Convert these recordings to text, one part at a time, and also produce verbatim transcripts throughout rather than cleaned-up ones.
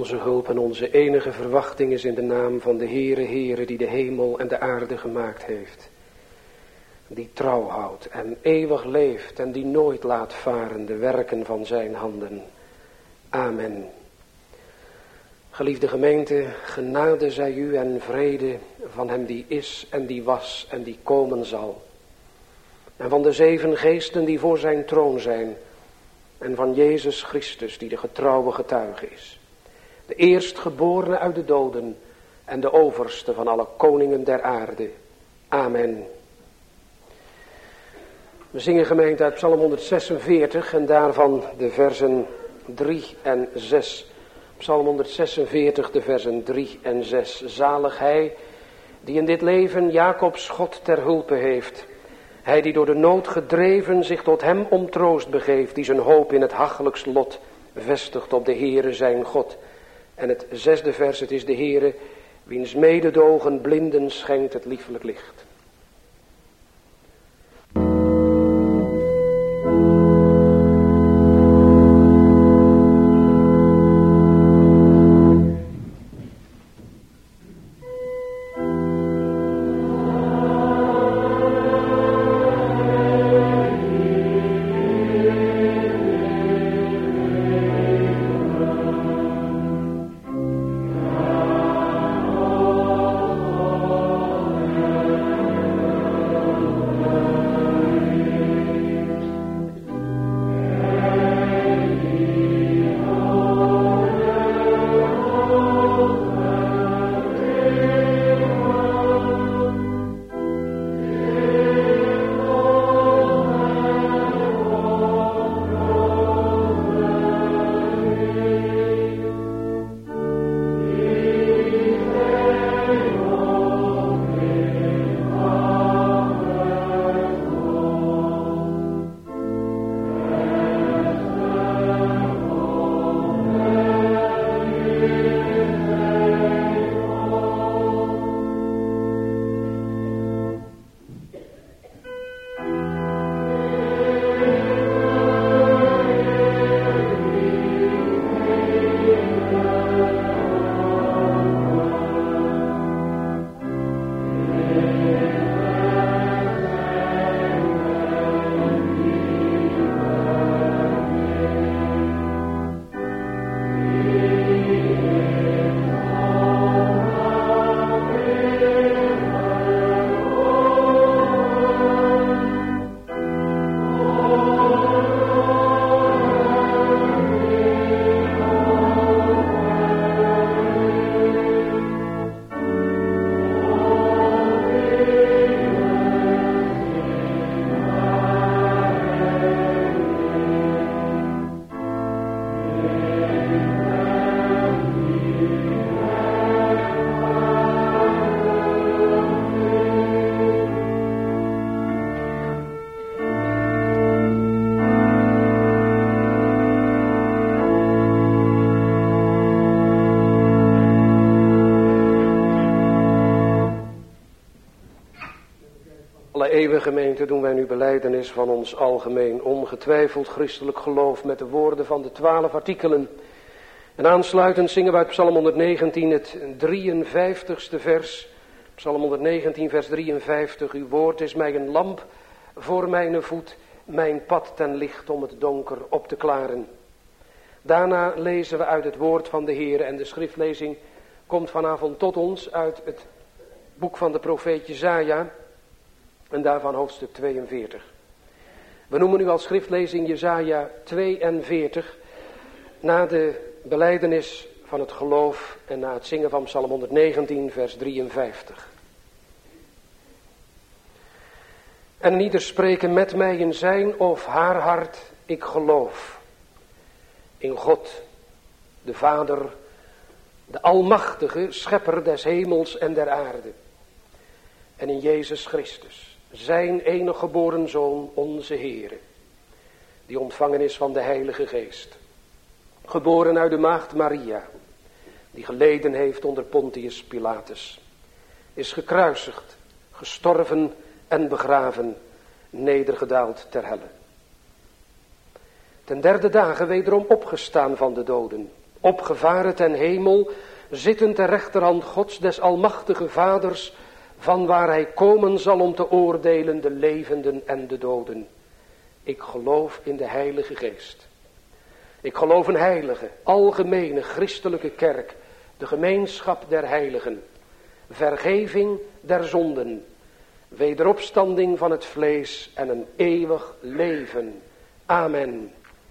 onze hulp en onze enige verwachting is in de naam van de Heere, Heere, die de hemel en de aarde gemaakt heeft. Die trouw houdt en eeuwig leeft en die nooit laat varen de werken van zijn handen. Amen. Geliefde gemeente, genade zij u en vrede van hem die is en die was en die komen zal. En van de zeven geesten die voor zijn troon zijn. En van Jezus Christus die de getrouwe getuige is. De eerstgeborene uit de doden en de overste van alle koningen der aarde. Amen. We zingen gemeente uit Psalm honderdzesenveertig en daarvan de versen drie en zes. Psalm honderdzesenveertig, de versen drie en zes. Zalig hij die in dit leven Jacobs God ter hulpe heeft. Hij die door de nood gedreven zich tot hem om troost begeeft. Die zijn hoop in het hachelijkst lot vestigt op de Heere zijn God. En het zesde vers, het is de Heere wiens mededogen blinden schenkt het liefelijk licht. Eeuwige gemeente, doen wij nu belijdenis van ons algemeen ongetwijfeld christelijk geloof met de woorden van de twaalf artikelen. En aansluitend zingen wij uit Psalm honderdnegentien het drieënvijftigste vers. Psalm honderdnegentien vers drieënvijftig. Uw woord is mij een lamp voor mijn voet, mijn pad ten licht om het donker op te klaren. Daarna lezen we uit het woord van de Heer en de schriftlezing komt vanavond tot ons uit het boek van de profeet Jesaja. En daarvan hoofdstuk tweeënveertig. We noemen nu als schriftlezing Jesaja tweeënveertig. Na de belijdenis van het geloof en na het zingen van Psalm honderdnegentien vers drieënvijftig. En ieder spreken met mij in zijn of haar hart, ik geloof. In God, de Vader, de Almachtige, Schepper des hemels en der aarde. En in Jezus Christus. Zijn enige geboren Zoon, onze Heere, die ontvangen is van de Heilige Geest. Geboren uit de maagd Maria, die geleden heeft onder Pontius Pilatus. Is gekruisigd, gestorven en begraven, nedergedaald ter helle. Ten derde dagen wederom opgestaan van de doden, opgevaren ten hemel, zitten ter rechterhand Gods des almachtige Vaders, van waar hij komen zal om te oordelen de levenden en de doden. Ik geloof in de Heilige Geest. Ik geloof een heilige, algemene, christelijke kerk, de gemeenschap der heiligen, vergeving der zonden, wederopstanding van het vlees en een eeuwig leven. Amen.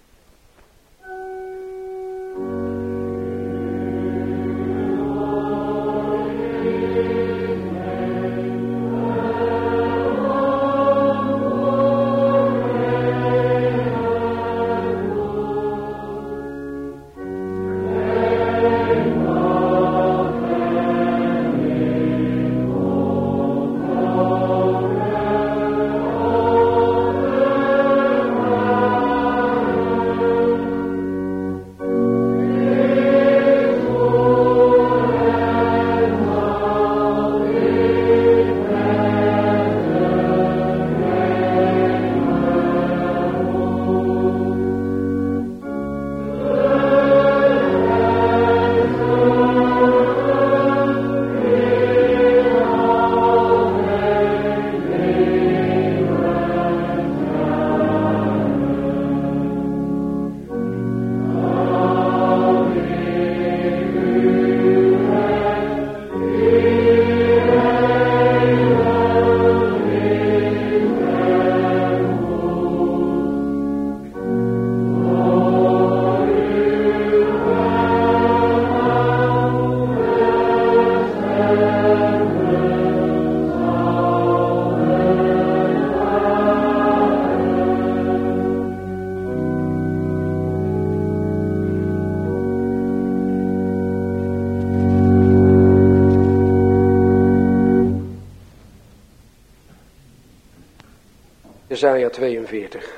Jesaja tweeënveertig.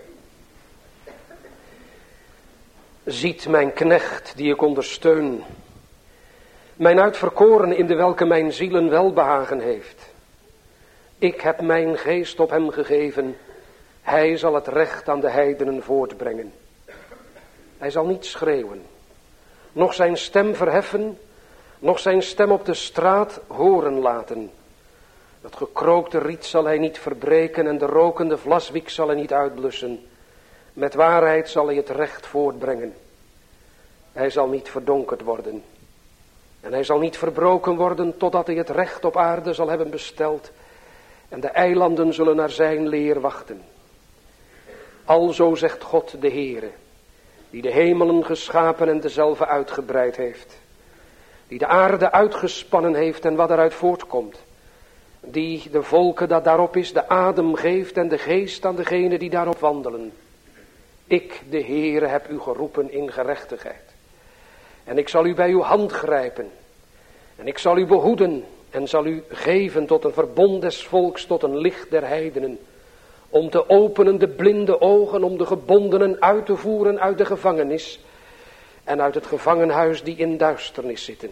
Ziet mijn knecht die ik ondersteun, mijn uitverkorene in de welke mijn zielen welbehagen heeft. Ik heb mijn geest op hem gegeven, hij zal het recht aan de heidenen voortbrengen. Hij zal niet schreeuwen, noch zijn stem verheffen, noch zijn stem op de straat horen laten. Het gekrookte riet zal hij niet verbreken en de rokende vlaswiek zal hij niet uitblussen. Met waarheid zal hij het recht voortbrengen. Hij zal niet verdonkerd worden. En hij zal niet verbroken worden totdat hij het recht op aarde zal hebben besteld. En de eilanden zullen naar zijn leer wachten. Alzo zegt God de Heere, die de hemelen geschapen en dezelve uitgebreid heeft. Die de aarde uitgespannen heeft en wat eruit voortkomt. Die de volken dat daarop is de adem geeft en de geest aan degenen die daarop wandelen. Ik, de Heere, heb u geroepen in gerechtigheid. En ik zal u bij uw hand grijpen. En ik zal u behoeden en zal u geven tot een verbond des volks, tot een licht der heidenen. Om te openen de blinde ogen, om de gebondenen uit te voeren uit de gevangenis. En uit het gevangenhuis die in duisternis zitten.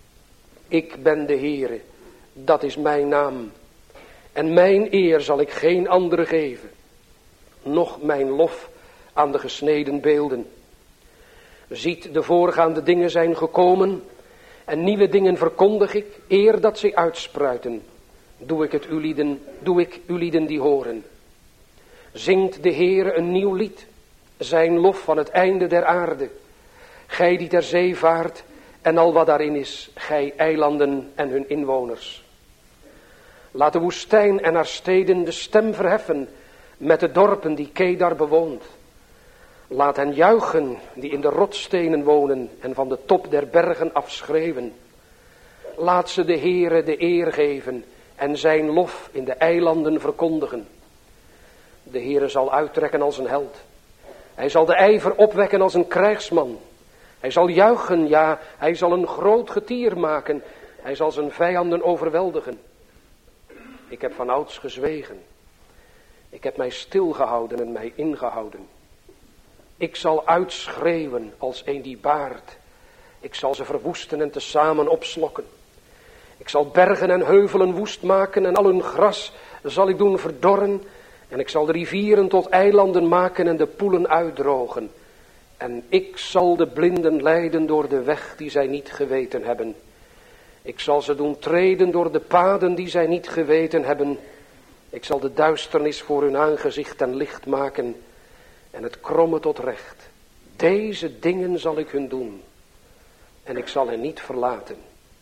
Ik ben de Heere. Dat is mijn naam. En mijn eer zal ik geen andere geven. Noch mijn lof aan de gesneden beelden. Ziet, de voorgaande dingen zijn gekomen. En nieuwe dingen verkondig ik. Eer dat zij uitspruiten. Doe ik het u lieden, doe ik u lieden die horen. Zingt de Heere een nieuw lied. Zijn lof van het einde der aarde. Gij die ter zee vaart. En al wat daarin is. Gij eilanden en hun inwoners. Laat de woestijn en haar steden de stem verheffen met de dorpen die Kedar bewoont. Laat hen juichen die in de rotsstenen wonen en van de top der bergen afschreeuwen. Laat ze de Heere de eer geven en zijn lof in de eilanden verkondigen. De Heere zal uittrekken als een held. Hij zal de ijver opwekken als een krijgsman. Hij zal juichen, ja, hij zal een groot getier maken. Hij zal zijn vijanden overweldigen. Ik heb vanouds gezwegen. Ik heb mij stilgehouden en mij ingehouden. Ik zal uitschreeuwen als een die baart. Ik zal ze verwoesten en tezamen opslokken. Ik zal bergen en heuvelen woest maken en al hun gras zal ik doen verdorren. En ik zal de rivieren tot eilanden maken en de poelen uitdrogen. En ik zal de blinden leiden door de weg die zij niet geweten hebben. Ik zal ze doen treden door de paden die zij niet geweten hebben. Ik zal de duisternis voor hun aangezicht ten licht maken en het kromme tot recht. Deze dingen zal ik hun doen en ik zal hen niet verlaten.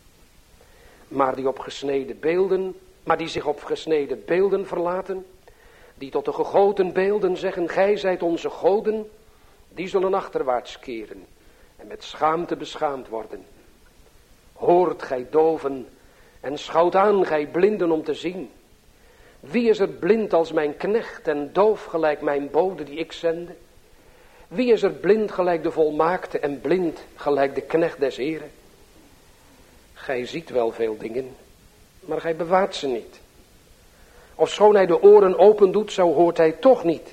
Maar die op gesneden beelden, maar die zich op gesneden beelden verlaten, die tot de gegoten beelden zeggen, gij zijt onze goden, die zullen achterwaarts keren en met schaamte beschaamd worden. Hoort gij doven en schouwt aan gij blinden om te zien. Wie is er blind als mijn knecht en doof gelijk mijn bode die ik zende? Wie is er blind gelijk de volmaakte en blind gelijk de knecht des Heren? Gij ziet wel veel dingen, maar gij bewaart ze niet. Ofschoon hij de oren open doet, zo hoort hij toch niet.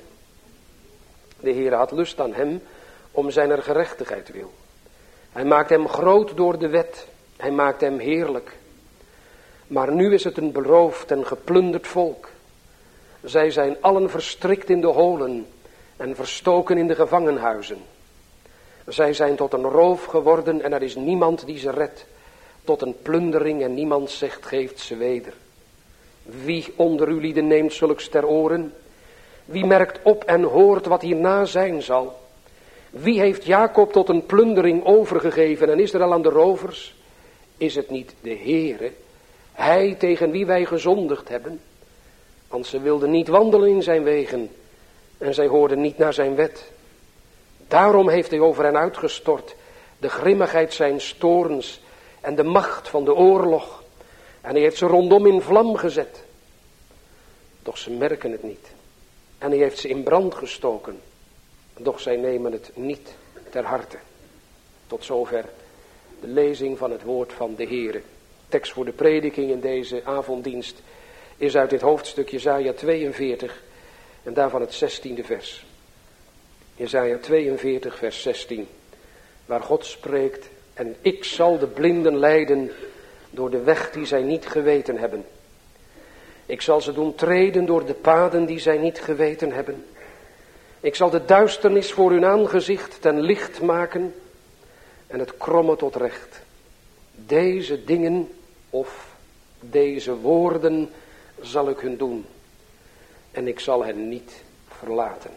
De Heere had lust aan hem om zijner gerechtigheid wil. Hij maakt hem groot door de wet. Hij maakt hem heerlijk. Maar nu is het een beroofd en geplunderd volk. Zij zijn allen verstrikt in de holen en verstoken in de gevangenhuizen. Zij zijn tot een roof geworden en er is niemand die ze redt. Tot een plundering en niemand zegt geeft ze weder. Wie onder uw lieden neemt zulks ter oren? Wie merkt op en hoort wat hierna zijn zal? Wie heeft Jacob tot een plundering overgegeven en Israël aan de rovers? Is het niet de Heere, hij tegen wie wij gezondigd hebben? Want ze wilden niet wandelen in zijn wegen en zij hoorden niet naar zijn wet. Daarom heeft hij over hen uitgestort de grimmigheid zijns toorns en de macht van de oorlog. En hij heeft ze rondom in vlam gezet. Doch ze merken het niet. En hij heeft ze in brand gestoken. Doch zij nemen het niet ter harte. Tot zover de lezing van het woord van de Heere. Tekst voor de prediking in deze avonddienst is uit dit hoofdstuk Jesaja tweeënveertig en daarvan het zestiende vers. Jesaja tweeënveertig vers zestien. Waar God spreekt, en ik zal de blinden leiden door de weg die zij niet geweten hebben. Ik zal ze doen treden door de paden die zij niet geweten hebben. Ik zal de duisternis voor hun aangezicht ten licht maken en het kromme tot recht. Deze dingen of deze woorden zal ik hun doen en ik zal hen niet verlaten.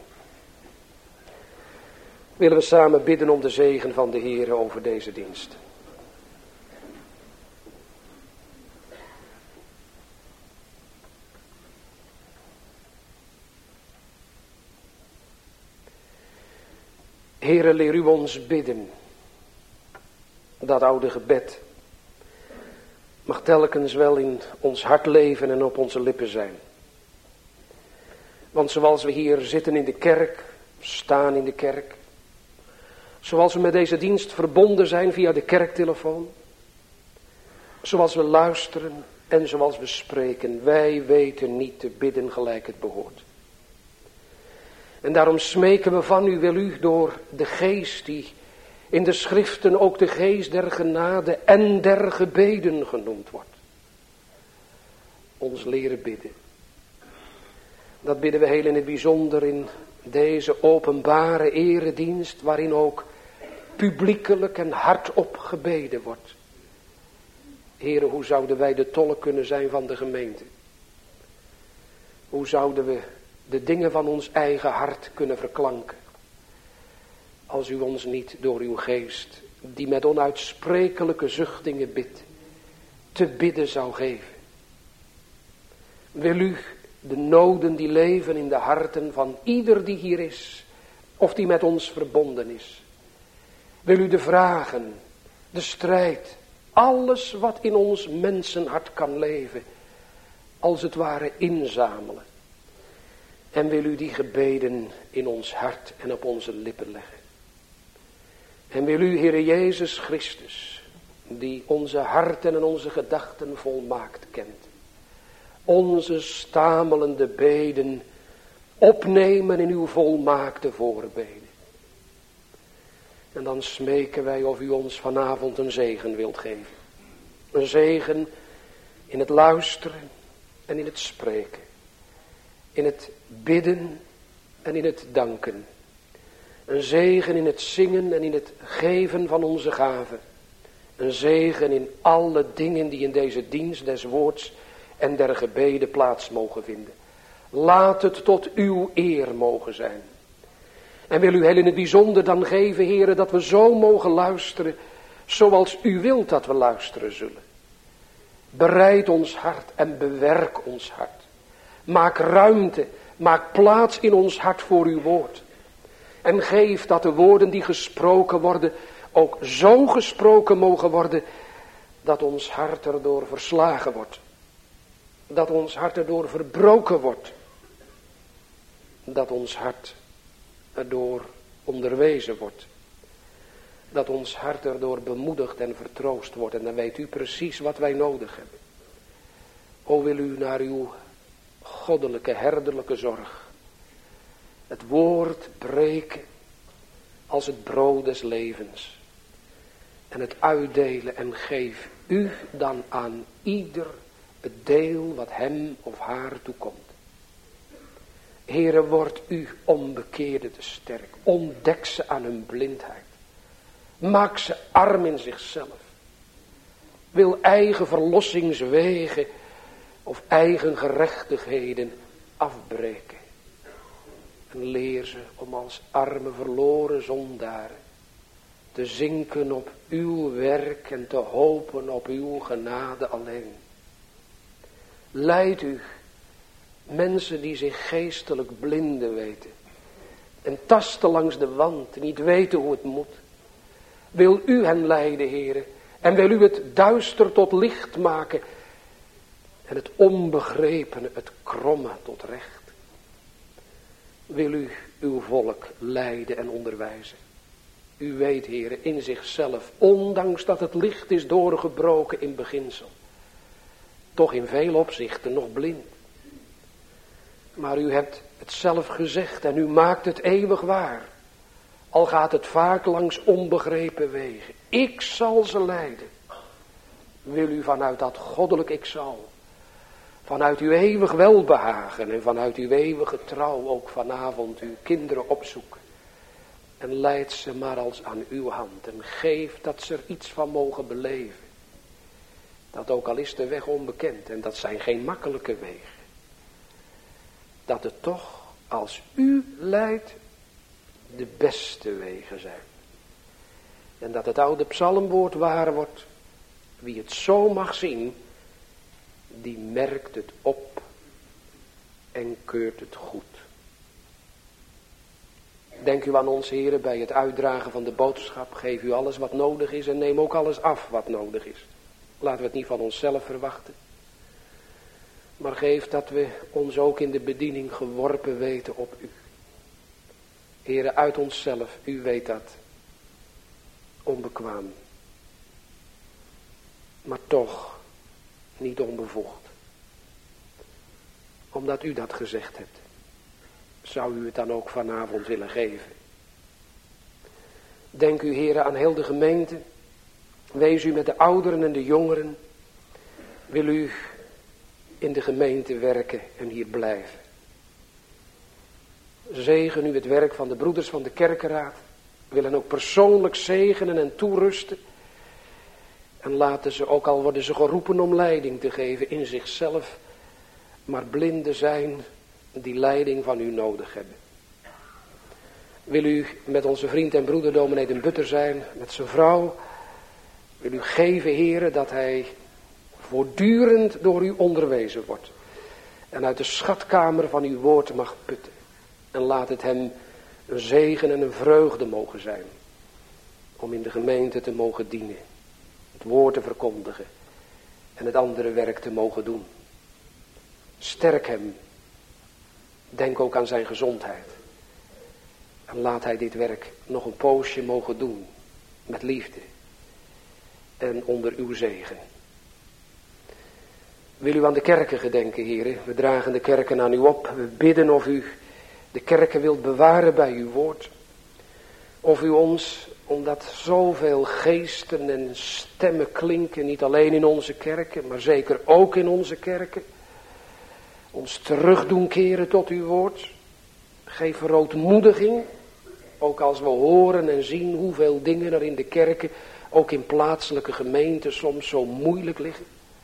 Willen we samen bidden om de zegen van de Heere over deze dienst. Heere, leer u ons bidden. Dat oude gebed mag telkens wel in ons hart leven en op onze lippen zijn. Want zoals we hier zitten in de kerk, staan in de kerk, zoals we met deze dienst verbonden zijn via de kerktelefoon, zoals we luisteren en zoals we spreken, wij weten niet te bidden gelijk het behoort. En daarom smeken we van u, wil u door de geest die in de schriften ook de geest der genade en der gebeden genoemd wordt, ons leren bidden. Dat bidden we heel in het bijzonder in deze openbare eredienst, waarin ook publiekelijk en hardop gebeden wordt. Heere, hoe zouden wij de tolk kunnen zijn van de gemeente? Hoe zouden we de dingen van ons eigen hart kunnen verklanken, als u ons niet door uw geest, die met onuitsprekelijke zuchtingen bidt, te bidden zou geven? Wil u de noden die leven in de harten van ieder die hier is, of die met ons verbonden is, wil u de vragen, de strijd, alles wat in ons mensenhart kan leven, als het ware inzamelen. En wil u die gebeden in ons hart en op onze lippen leggen. En wil u, Heere Jezus Christus, die onze harten en onze gedachten volmaakt kent, onze stamelende beden opnemen in uw volmaakte voorbeden. En dan smeken wij of u ons vanavond een zegen wilt geven. Een zegen in het luisteren en in het spreken. In het bidden en in het danken. Een zegen in het zingen en in het geven van onze gaven. Een zegen in alle dingen die in deze dienst des woords en der gebeden plaats mogen vinden. Laat het tot uw eer mogen zijn. En wil u heel in het bijzonder dan geven, heren, dat we zo mogen luisteren zoals u wilt dat we luisteren zullen. Bereid ons hart en bewerk ons hart. Maak ruimte, maak plaats in ons hart voor uw woord. En geef dat de woorden die gesproken worden ook zo gesproken mogen worden dat ons hart erdoor verslagen wordt. Dat ons hart erdoor verbroken wordt. Dat ons hart erdoor onderwezen wordt. Dat ons hart erdoor bemoedigd en vertroost wordt. En dan weet u precies wat wij nodig hebben. O, wil u naar uw goddelijke, herderlijke zorg het woord breken als het brood des levens. En het uitdelen en geef u dan aan ieder het deel wat hem of haar toekomt. Heere, wordt u onbekeerde te sterk. Ontdek ze aan hun blindheid. Maak ze arm in zichzelf. Wil eigen verlossingswegen of eigen gerechtigheden afbreken. En leer ze om als arme verloren zondaren te zinken op uw werk en te hopen op uw genade alleen. Leid u mensen die zich geestelijk blinden weten en tasten langs de wand en niet weten hoe het moet. Wil u hen leiden, Heere, en wil u het duister tot licht maken en het onbegrepene, het kromme tot recht. Wil u uw volk leiden en onderwijzen. U weet, Heere, in zichzelf, ondanks dat het licht is doorgebroken in beginsel, toch in veel opzichten nog blind. Maar u hebt het zelf gezegd en u maakt het eeuwig waar. Al gaat het vaak langs onbegrepen wegen. Ik zal ze leiden. Wil u vanuit dat goddelijk ik zal, vanuit uw eeuwig welbehagen en vanuit uw eeuwige trouw ook vanavond uw kinderen opzoeken. En leid ze maar als aan uw hand en geef dat ze er iets van mogen beleven. Dat ook al is de weg onbekend en dat zijn geen makkelijke wegen. Dat het toch, als u leidt, de beste wegen zijn. En dat het oude psalmwoord waar wordt. Wie het zo mag zien, die merkt het op en keurt het goed. Denk u aan ons, Heere, bij het uitdragen van de boodschap. Geef u alles wat nodig is en neem ook alles af wat nodig is. Laten we het niet van onszelf verwachten. Maar geef dat we ons ook in de bediening geworpen weten op u. Heere, uit onszelf, u weet dat. Onbekwaam. Maar toch niet onbevoegd. Omdat u dat gezegd hebt. Zou u het dan ook vanavond willen geven. Denk u, Heere, aan heel de gemeente. Wees u met de ouderen en de jongeren. Wil u in de gemeente werken en hier blijven. Zegen u het werk van de broeders van de kerkenraad. Willen ook persoonlijk zegenen en toerusten. En laten ze, ook al worden ze geroepen om leiding te geven in zichzelf, maar blinden zijn die leiding van u nodig hebben. Wil u met onze vriend en broeder dominee den Butter zijn, met zijn vrouw. Wil u geven, Heere, dat hij voortdurend door u onderwezen wordt. En uit de schatkamer van uw woord mag putten. En laat het hem een zegen en een vreugde mogen zijn. Om in de gemeente te mogen dienen. Het woord te verkondigen. En het andere werk te mogen doen. Sterk hem. Denk ook aan zijn gezondheid. En laat hij dit werk nog een poosje mogen doen. Met liefde. En onder uw zegen. Wil u aan de kerken gedenken, heren. We dragen de kerken aan u op. We bidden of u de kerken wilt bewaren bij uw woord. Of u ons, omdat zoveel geesten en stemmen klinken, niet alleen in onze kerken, maar zeker ook in onze kerken, ons terug doen keren tot uw woord. Geef verootmoediging Ook als we horen en zien hoeveel dingen er in de kerken, ook in plaatselijke gemeenten, soms zo moeilijk liggen.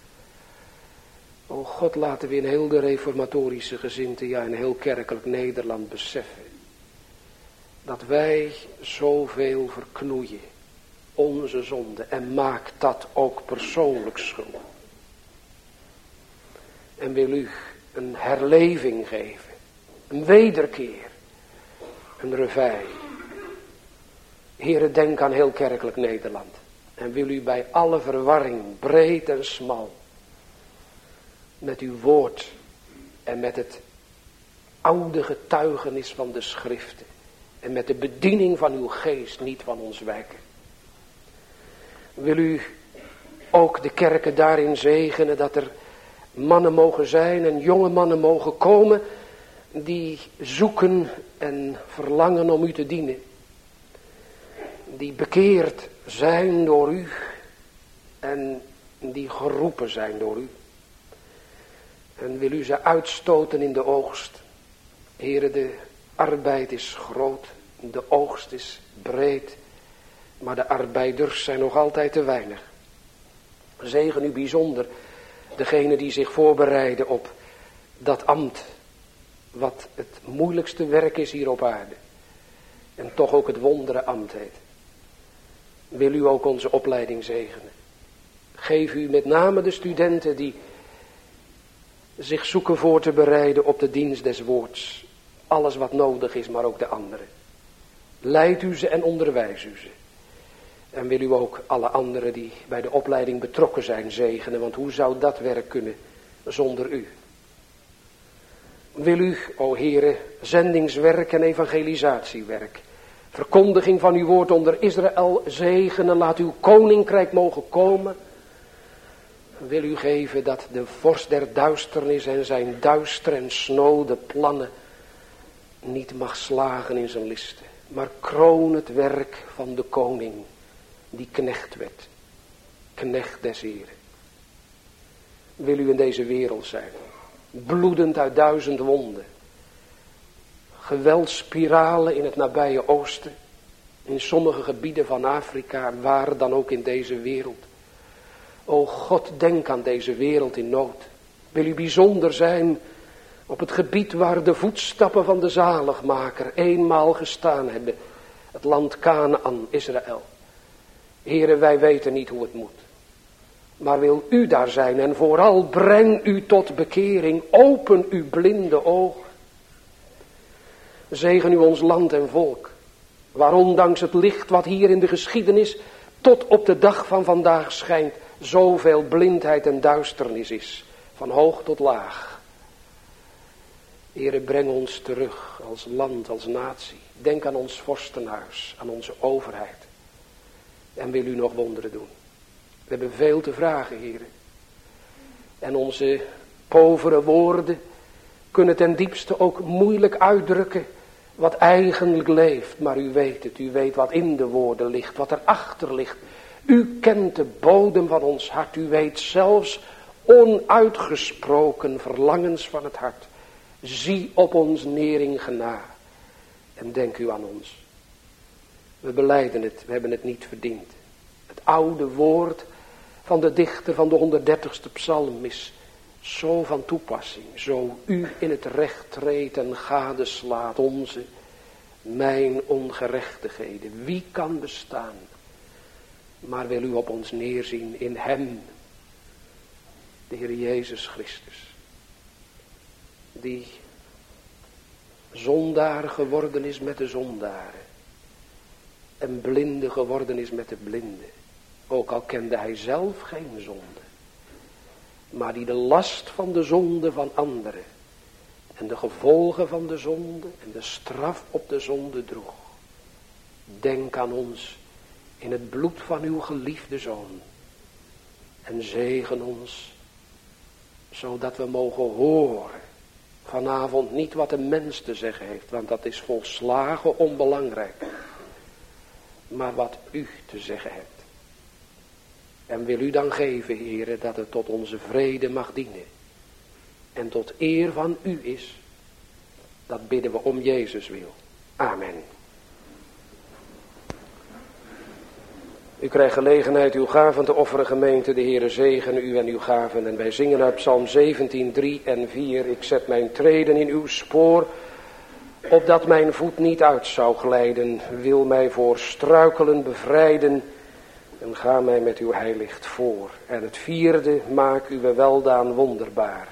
O God, laten we in heel de reformatorische gezindte, ja in heel kerkelijk Nederland beseffen. Dat wij zoveel verknoeien, onze zonde. En maak dat ook persoonlijk schuldig. En wil u een herleving geven. Een wederkeer. Een reveil. Heere, denk aan heel kerkelijk Nederland. En wil u bij alle verwarring, breed en smal, met uw woord en met het oude getuigenis van de schriften en met de bediening van uw geest niet van ons wijken. Wil u ook de kerken daarin zegenen dat er mannen mogen zijn en jonge mannen mogen komen die zoeken en verlangen om u te dienen. Die bekeerd zijn door u en die geroepen zijn door u. En wil u ze uitstoten in de oogst. Heere, de arbeid is groot, de oogst is breed, maar de arbeiders zijn nog altijd te weinig. Zegen u bijzonder degene die zich voorbereiden op dat ambt, wat het moeilijkste werk is hier op aarde. En toch ook het wondere ambt heet. Wil u ook onze opleiding zegenen. Geef u met name de studenten die zich zoeken voor te bereiden op de dienst des woords. Alles wat nodig is, maar ook de anderen. Leid u ze en onderwijs u ze. En wil u ook alle anderen die bij de opleiding betrokken zijn zegenen. Want hoe zou dat werk kunnen zonder u? Wil u, o Heere, zendingswerk en evangelisatiewerk, verkondiging van uw woord onder Israël zegenen. Laat uw koninkrijk mogen komen. Wil u geven dat de vorst der duisternis en zijn duister en snode plannen niet mag slagen in zijn listen. Maar kroon het werk van de koning die knecht werd. Knecht des Heren. Wil u in deze wereld zijn. Bloedend uit duizend wonden. Geweldsspiralen in het nabije oosten. In sommige gebieden van Afrika. Waar dan ook in deze wereld. O God, denk aan deze wereld in nood. Wil u bijzonder zijn op het gebied waar de voetstappen van de zaligmaker eenmaal gestaan hebben. Het land Kanaan, Israël. Heren, wij weten niet hoe het moet. Maar wil u daar zijn en vooral breng u tot bekering. Open uw blinde ogen. Zegen u ons land en volk. Waar ondanks het licht wat hier in de geschiedenis tot op de dag van vandaag schijnt. Zoveel blindheid en duisternis is. Van hoog tot laag. Heere, breng ons terug als land, als natie. Denk aan ons vorstenhuis, aan onze overheid. En wil u nog wonderen doen. We hebben veel te vragen, Heere. En onze povere woorden kunnen ten diepste ook moeilijk uitdrukken wat eigenlijk leeft. Maar u weet het, u weet wat in de woorden ligt, wat erachter ligt. U kent de bodem van ons hart. U weet zelfs onuitgesproken verlangens van het hart. Zie op ons neer in genade. En denk u aan ons. We belijden het, we hebben het niet verdiend. Het oude woord van de dichter van de honderddertigste psalm is zo van toepassing. Zo u in het recht treedt en gadeslaat onze, mijn ongerechtigheden. Wie kan bestaan? Maar wil u op ons neerzien in hem, de Heer Jezus Christus. Die zondaar geworden is met de zondaren. En blinde geworden is met de blinden. Ook al kende hij zelf geen zonde. Maar die de last van de zonde van anderen. En de gevolgen van de zonde en de straf op de zonde droeg. Denk aan ons in het bloed van uw geliefde Zoon. En zegen ons. Zodat we mogen horen. Vanavond niet wat een mens te zeggen heeft. Want dat is volslagen onbelangrijk. Maar wat u te zeggen hebt. En wil u dan geven, Heere, dat het tot onze vrede mag dienen. En tot eer van u is. Dat bidden we om Jezus wil. Amen. U krijgt gelegenheid uw gaven te offeren, gemeente. De Heere zegen u en uw gaven. En wij zingen uit Psalm zeventien, drie en vier. Ik zet mijn treden in uw spoor, opdat mijn voet niet uit zou glijden. Wil mij voor struikelen bevrijden en ga mij met uw heilicht voor. En het vierde, maak uw weldaan wonderbaar.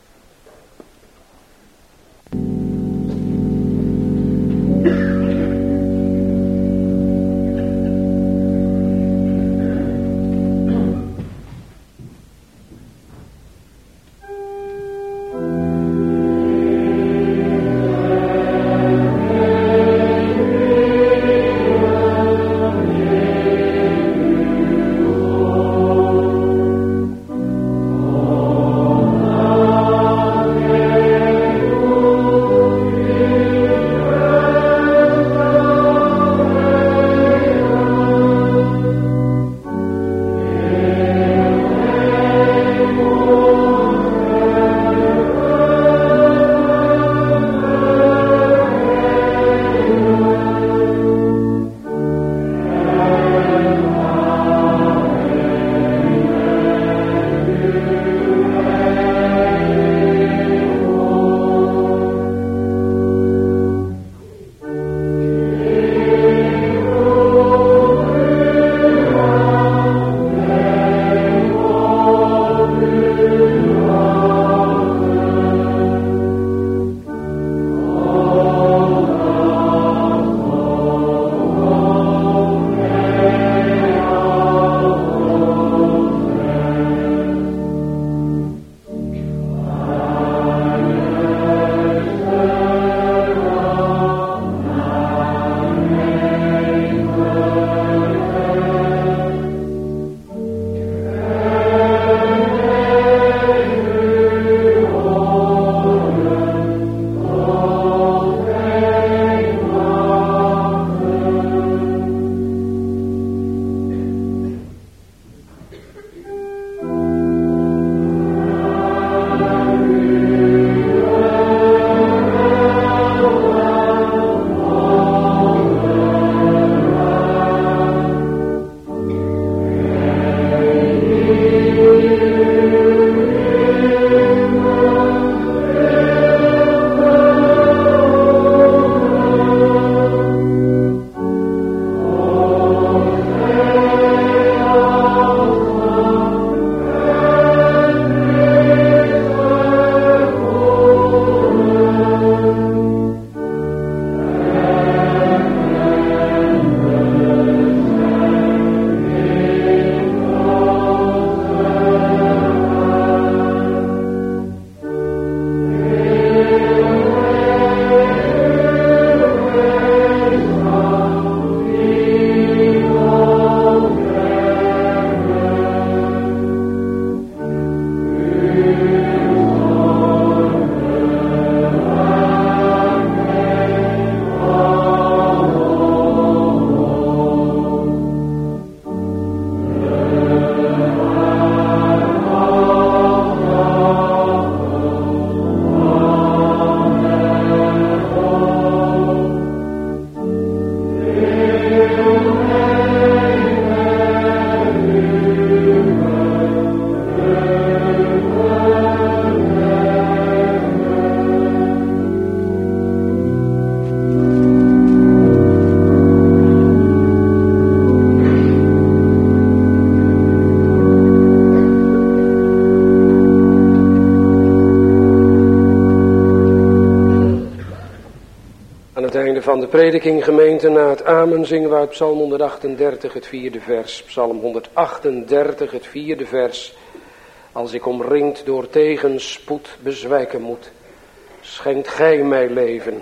Van de prediking, gemeente, na het amen zingen we uit Psalm honderdachtendertig het vierde vers. Psalm honderdachtendertig het vierde vers. Als ik omringd door tegenspoed bezwijken moet, schenkt gij mij leven.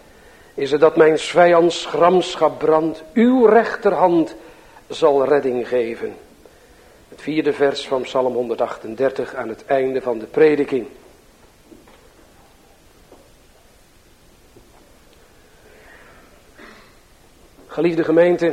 Is het dat mijn vijands gramschap brandt, uw rechterhand zal redding geven. Het vierde vers van Psalm honderdachtendertig aan het einde van de prediking. Geliefde gemeente,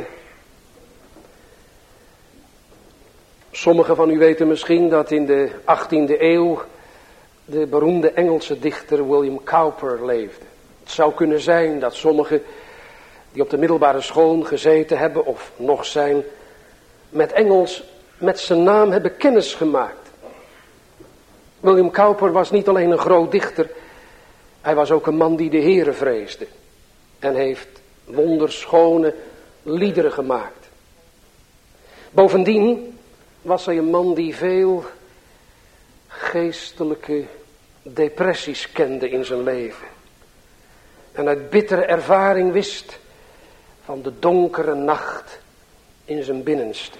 sommigen van u weten misschien dat in de achttiende eeuw de beroemde Engelse dichter William Cowper leefde. Het zou kunnen zijn dat sommigen die op de middelbare school gezeten hebben of nog zijn, met Engels met zijn naam hebben kennis gemaakt. William Cowper was niet alleen een groot dichter, hij was ook een man die de Heere vreesde en heeft wonderschone liederen gemaakt. Bovendien was hij een man die veel geestelijke depressies kende in zijn leven. En uit bittere ervaring wist van de donkere nacht in zijn binnenste.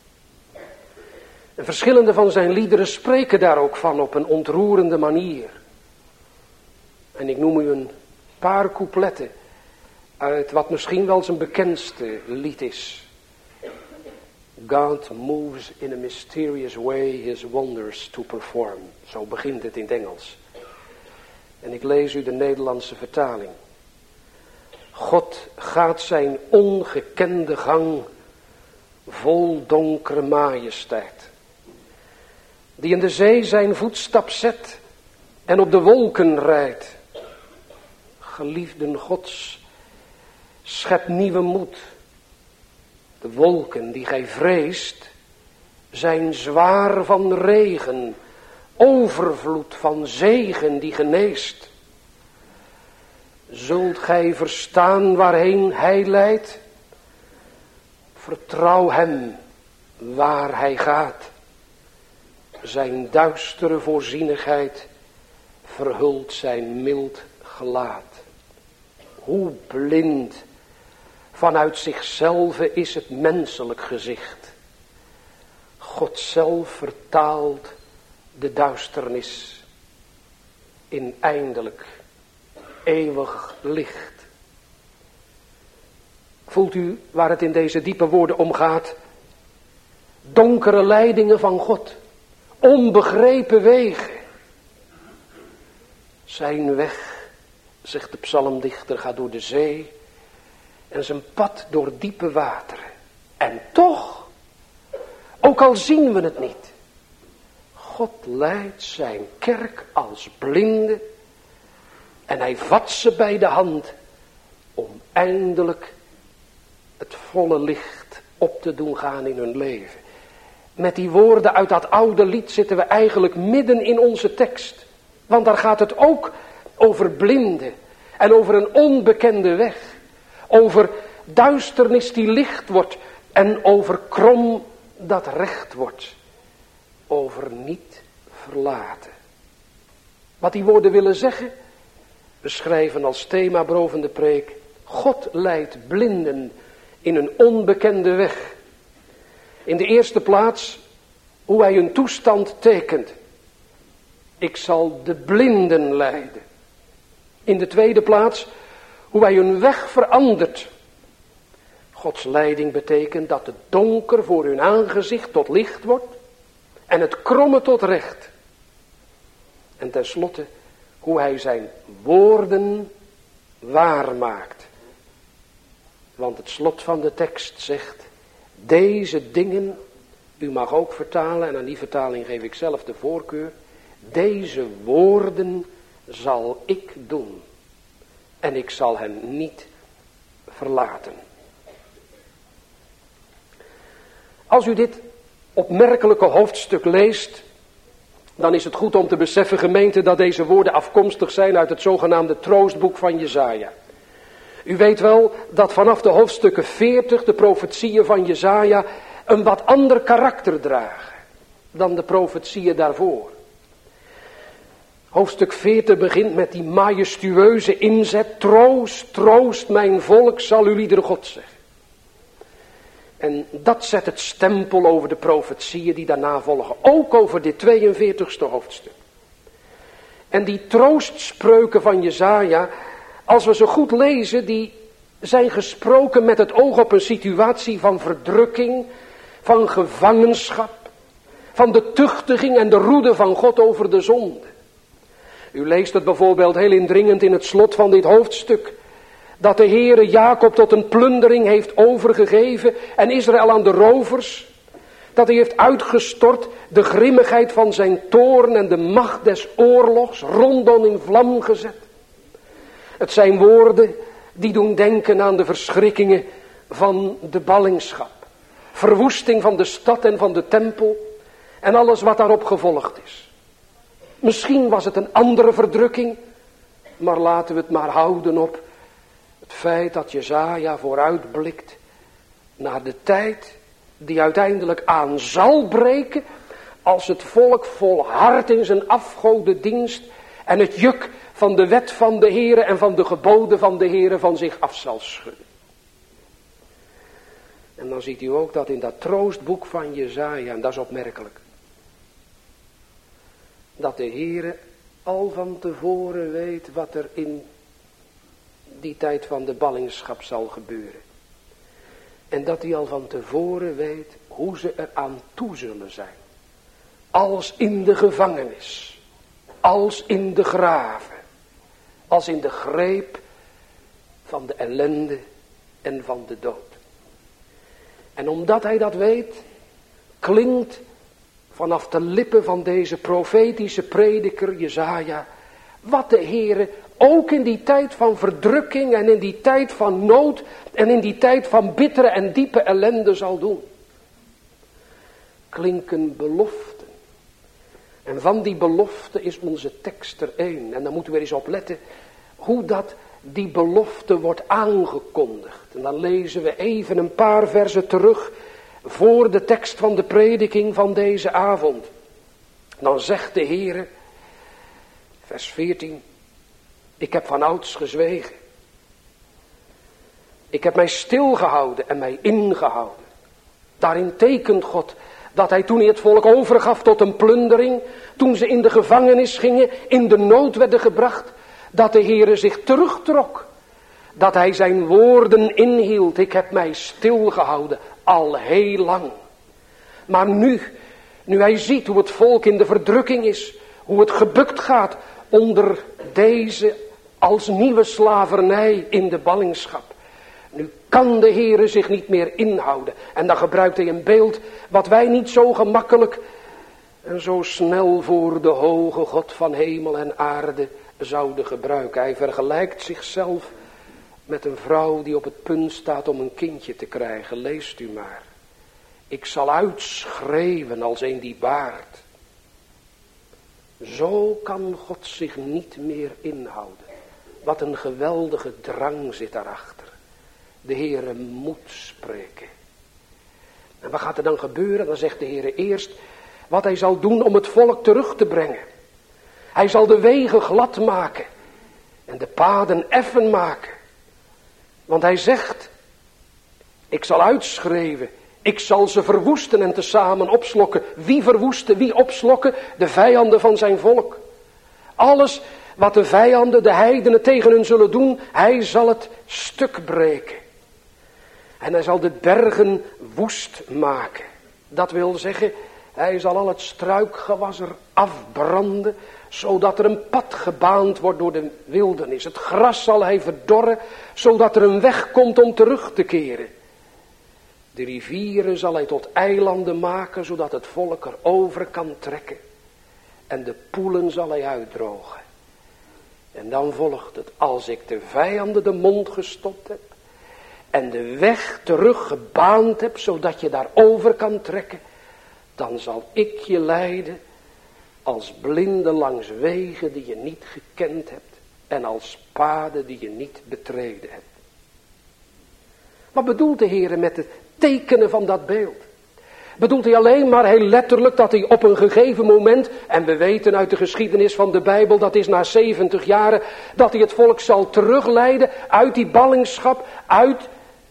En verschillende van zijn liederen spreken daar ook van op een ontroerende manier. En ik noem u een paar coupletten uit wat misschien wel zijn bekendste lied is. God moves in a mysterious way his wonders to perform. Zo begint het in het Engels. En ik lees u de Nederlandse vertaling. God gaat zijn ongekende gang vol donkere majesteit. Die in de zee zijn voetstap zet en op de wolken rijdt. Geliefden Gods, schep nieuwe moed. De wolken die gij vreest, zijn zwaar van regen, overvloed van zegen die geneest. Zult gij verstaan waarheen hij leidt? Vertrouw hem waar hij gaat. Zijn duistere voorzienigheid verhult zijn mild gelaat. Hoe blind vanuit zichzelf is het menselijk gezicht. God zelf vertaalt de duisternis in eindelijk eeuwig licht. Voelt u waar het in deze diepe woorden om gaat? Donkere leidingen van God. Onbegrepen wegen. Zijn weg, zegt de psalmdichter, gaat door de zee en zijn pad door diepe wateren. En toch, ook al zien we het niet, God leidt zijn kerk als blinde en hij vat ze bij de hand om eindelijk het volle licht op te doen gaan in hun leven. Met die woorden uit dat oude lied zitten we eigenlijk midden in onze tekst. Want daar gaat het ook over blinden en over een onbekende weg. Over duisternis die licht wordt en over krom dat recht wordt. Over niet verlaten. Wat die woorden willen zeggen, we schrijven als thema boven de preek: God leidt blinden in een onbekende weg. In de eerste plaats hoe hij hun toestand tekent. Ik zal de blinden leiden. In de tweede plaats hoe hij hun weg verandert. Gods leiding betekent dat het donker voor hun aangezicht tot licht wordt en het kromme tot recht. En tenslotte hoe hij zijn woorden waar maakt. Want het slot van de tekst zegt: deze dingen, u mag ook vertalen en aan die vertaling geef ik zelf de voorkeur. Deze woorden zal ik doen en ik zal hen niet verlaten. Als u dit opmerkelijke hoofdstuk leest, dan is het goed om te beseffen, gemeente, dat deze woorden afkomstig zijn uit het zogenaamde troostboek van Jesaja. U weet wel dat vanaf de hoofdstukken veertig de profetieën van Jesaja een wat ander karakter dragen dan de profetieën daarvoor. Hoofdstuk veertig begint met die majestueuze inzet: troost, troost mijn volk, zal uw iedere God zeggen. En dat zet het stempel over de profetieën die daarna volgen, ook over dit tweeënveertigste hoofdstuk. En die troostspreuken van Jesaja, als we ze goed lezen, die zijn gesproken met het oog op een situatie van verdrukking, van gevangenschap, van de tuchtiging en de roede van God over de zonde. U leest het bijvoorbeeld heel indringend in het slot van dit hoofdstuk, dat de Heere Jacob tot een plundering heeft overgegeven en Israël aan de rovers, dat hij heeft uitgestort de grimmigheid van zijn toorn en de macht des oorlogs rondom in vlam gezet. Het zijn woorden die doen denken aan de verschrikkingen van de ballingschap. verwoesting van de stad en van de tempel en alles wat daarop gevolgd is. Misschien was het een andere verdrukking, maar laten we het maar houden op het feit dat Jesaja vooruitblikt naar de tijd die uiteindelijk aan zal breken als het volk volhardt in zijn afgodendienst en het juk van de wet van de Heere en van de geboden van de Heere van zich af zal schudden. En dan ziet u ook dat in dat troostboek van Jesaja, en dat is opmerkelijk, dat de Heere al van tevoren weet wat er in die tijd van de ballingschap zal gebeuren. En dat hij al van tevoren weet hoe ze er aan toe zullen zijn. Als in de gevangenis, als in de graven, als in de greep van de ellende en van de dood. En omdat hij dat weet, klinkt vanaf de lippen van deze profetische prediker Jesaja, wat de Heere ook in die tijd van verdrukking en in die tijd van nood en in die tijd van bittere en diepe ellende zal doen. Klinken beloften. En van die belofte is onze tekst er één. En dan moeten we eens op letten hoe dat die belofte wordt aangekondigd. En dan lezen we even een paar versen terug voor de tekst van de prediking van deze avond. Dan zegt de Heere, vers veertien, ik heb vanouds gezwegen. Ik heb mij stilgehouden en mij ingehouden. Daarin tekent God dat hij toen hij het volk overgaf tot een plundering, toen ze in de gevangenis gingen, in de nood werden gebracht, dat de Heere zich terugtrok. Dat hij zijn woorden inhield. Ik heb mij stilgehouden, al heel lang. Maar nu, nu hij ziet hoe het volk in de verdrukking is, hoe het gebukt gaat onder deze als nieuwe slavernij in de ballingschap. Nu kan de Heere zich niet meer inhouden. En dan gebruikt hij een beeld wat wij niet zo gemakkelijk en zo snel voor de hoge God van hemel en aarde zouden gebruiken. Hij vergelijkt zichzelf met een vrouw die op het punt staat om een kindje te krijgen. Leest u maar. Ik zal uitschreeuwen als een die baart. Zo kan God zich niet meer inhouden. Wat een geweldige drang zit daarachter. De Heere moet spreken. En wat gaat er dan gebeuren? Dan zegt de Heere eerst wat hij zal doen om het volk terug te brengen. Hij zal de wegen glad maken en de paden effen maken. Want hij zegt, ik zal uitschreeuwen, ik zal ze verwoesten en tezamen opslokken. Wie verwoesten, wie opslokken? De vijanden van zijn volk. Alles wat de vijanden, de heidenen tegen hun zullen doen, hij zal het stuk breken. En hij zal de bergen woest maken. Dat wil zeggen, hij zal al het struikgewas er afbranden, zodat er een pad gebaand wordt door de wildernis. Het gras zal hij verdorren, zodat er een weg komt om terug te keren. De rivieren zal hij tot eilanden maken, zodat het volk er over kan trekken. En de poelen zal hij uitdrogen. En dan volgt het, als ik de vijanden de mond gestopt heb en de weg terug gebaand heb, zodat je daarover kan trekken, dan zal ik je leiden als blinde langs wegen die je niet gekend hebt en als paden die je niet betreden hebt. Wat bedoelt de Heer met het tekenen van dat beeld? Bedoelt hij alleen maar heel letterlijk dat hij op een gegeven moment, en we weten uit de geschiedenis van de Bijbel, dat is na zeventig jaren, dat hij het volk zal terugleiden uit die ballingschap, uit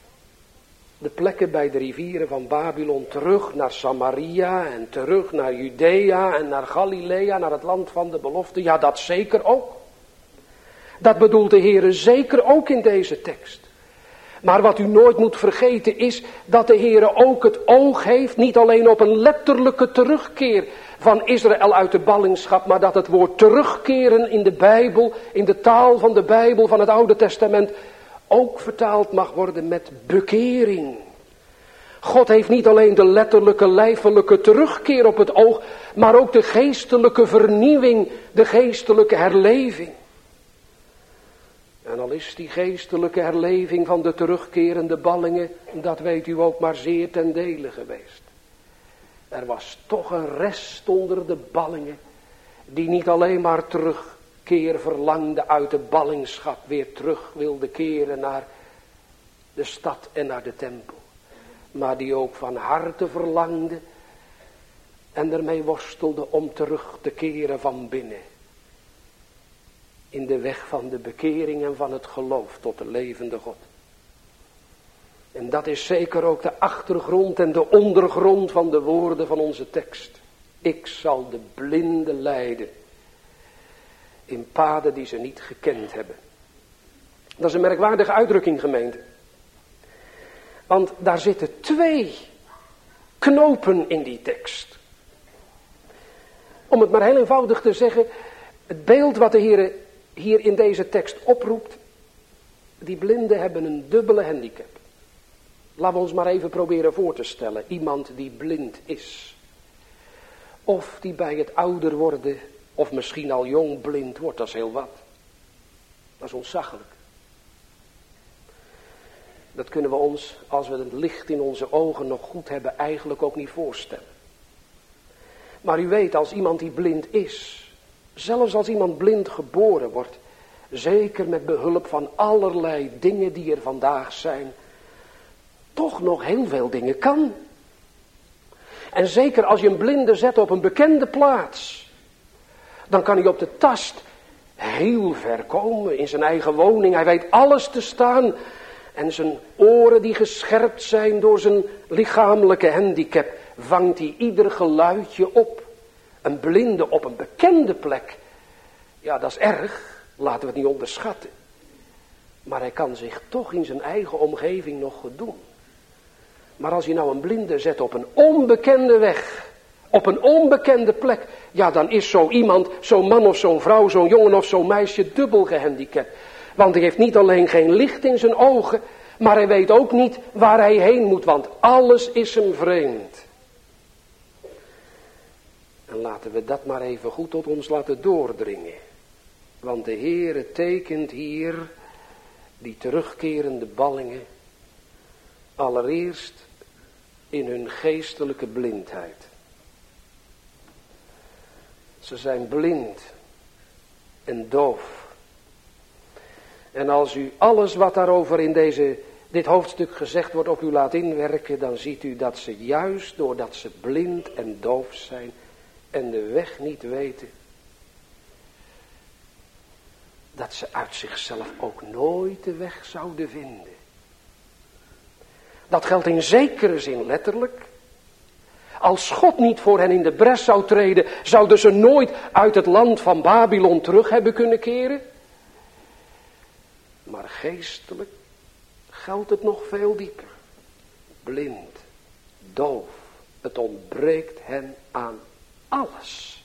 de plekken bij de rivieren van Babylon, terug naar Samaria en terug naar Judea en naar Galilea, naar het land van de belofte? Ja, dat zeker ook. Dat bedoelt de Heer zeker ook in deze tekst. Maar wat u nooit moet vergeten is dat de Heer ook het oog heeft, niet alleen op een letterlijke terugkeer van Israël uit de ballingschap, maar dat het woord terugkeren in de Bijbel, in de taal van de Bijbel van het Oude Testament, ook vertaald mag worden met bekering. God heeft niet alleen de letterlijke, lijfelijke terugkeer op het oog, maar ook de geestelijke vernieuwing, de geestelijke herleving. En al is die geestelijke herleving van de terugkerende ballingen, dat weet u ook, maar zeer ten dele geweest. Er was toch een rest onder de ballingen, die niet alleen maar terugkeer verlangde uit de ballingschap, weer terug wilde keren naar de stad en naar de tempel. Maar die ook van harte verlangde en ermee worstelde om terug te keren van binnen. In de weg van de bekering en van het geloof tot de levende God. En dat is zeker ook de achtergrond en de ondergrond van de woorden van onze tekst. Ik zal de blinden leiden in paden die ze niet gekend hebben. Dat is een merkwaardige uitdrukking, gemeente. Want daar zitten twee knopen in die tekst. Om het maar heel eenvoudig te zeggen, het beeld wat de Heer hier in deze tekst oproept, die blinden hebben een dubbele handicap. Laten we ons maar even proberen voor te stellen, iemand die blind is. Of die bij het ouder worden, of misschien al jong blind wordt, dat is heel wat. Dat is ontzaglijk. Dat kunnen we ons, als we het licht in onze ogen nog goed hebben, eigenlijk ook niet voorstellen. Maar u weet, als iemand die blind is, zelfs als iemand blind geboren wordt, zeker met behulp van allerlei dingen die er vandaag zijn, toch nog heel veel dingen kan. En zeker als je een blinde zet op een bekende plaats, dan kan hij op de tast heel ver komen in zijn eigen woning. Hij weet alles te staan. En zijn oren die gescherpt zijn door zijn lichamelijke handicap, vangt hij ieder geluidje op. Een blinde op een bekende plek, ja, dat is erg, laten we het niet onderschatten. Maar hij kan zich toch in zijn eigen omgeving nog goed doen. Maar als je nou een blinde zet op een onbekende weg, op een onbekende plek, ja, dan is zo iemand, zo'n man of zo'n vrouw, zo'n jongen of zo'n meisje dubbel gehandicapt. Want hij heeft niet alleen geen licht in zijn ogen, maar hij weet ook niet waar hij heen moet, want alles is hem vreemd. En laten we dat maar even goed tot ons laten doordringen. Want de Heere tekent hier die terugkerende ballingen allereerst in hun geestelijke blindheid. Ze zijn blind en doof. En als u alles wat daarover in deze, dit hoofdstuk gezegd wordt op u laat inwerken, dan ziet u dat ze juist doordat ze blind en doof zijn en de weg niet weten, dat ze uit zichzelf ook nooit de weg zouden vinden. Dat geldt in zekere zin letterlijk. Als God niet voor hen in de bres zou treden, zouden ze nooit uit het land van Babylon terug hebben kunnen keren. Maar geestelijk geldt het nog veel dieper. Blind, doof, het ontbreekt hen aan alles.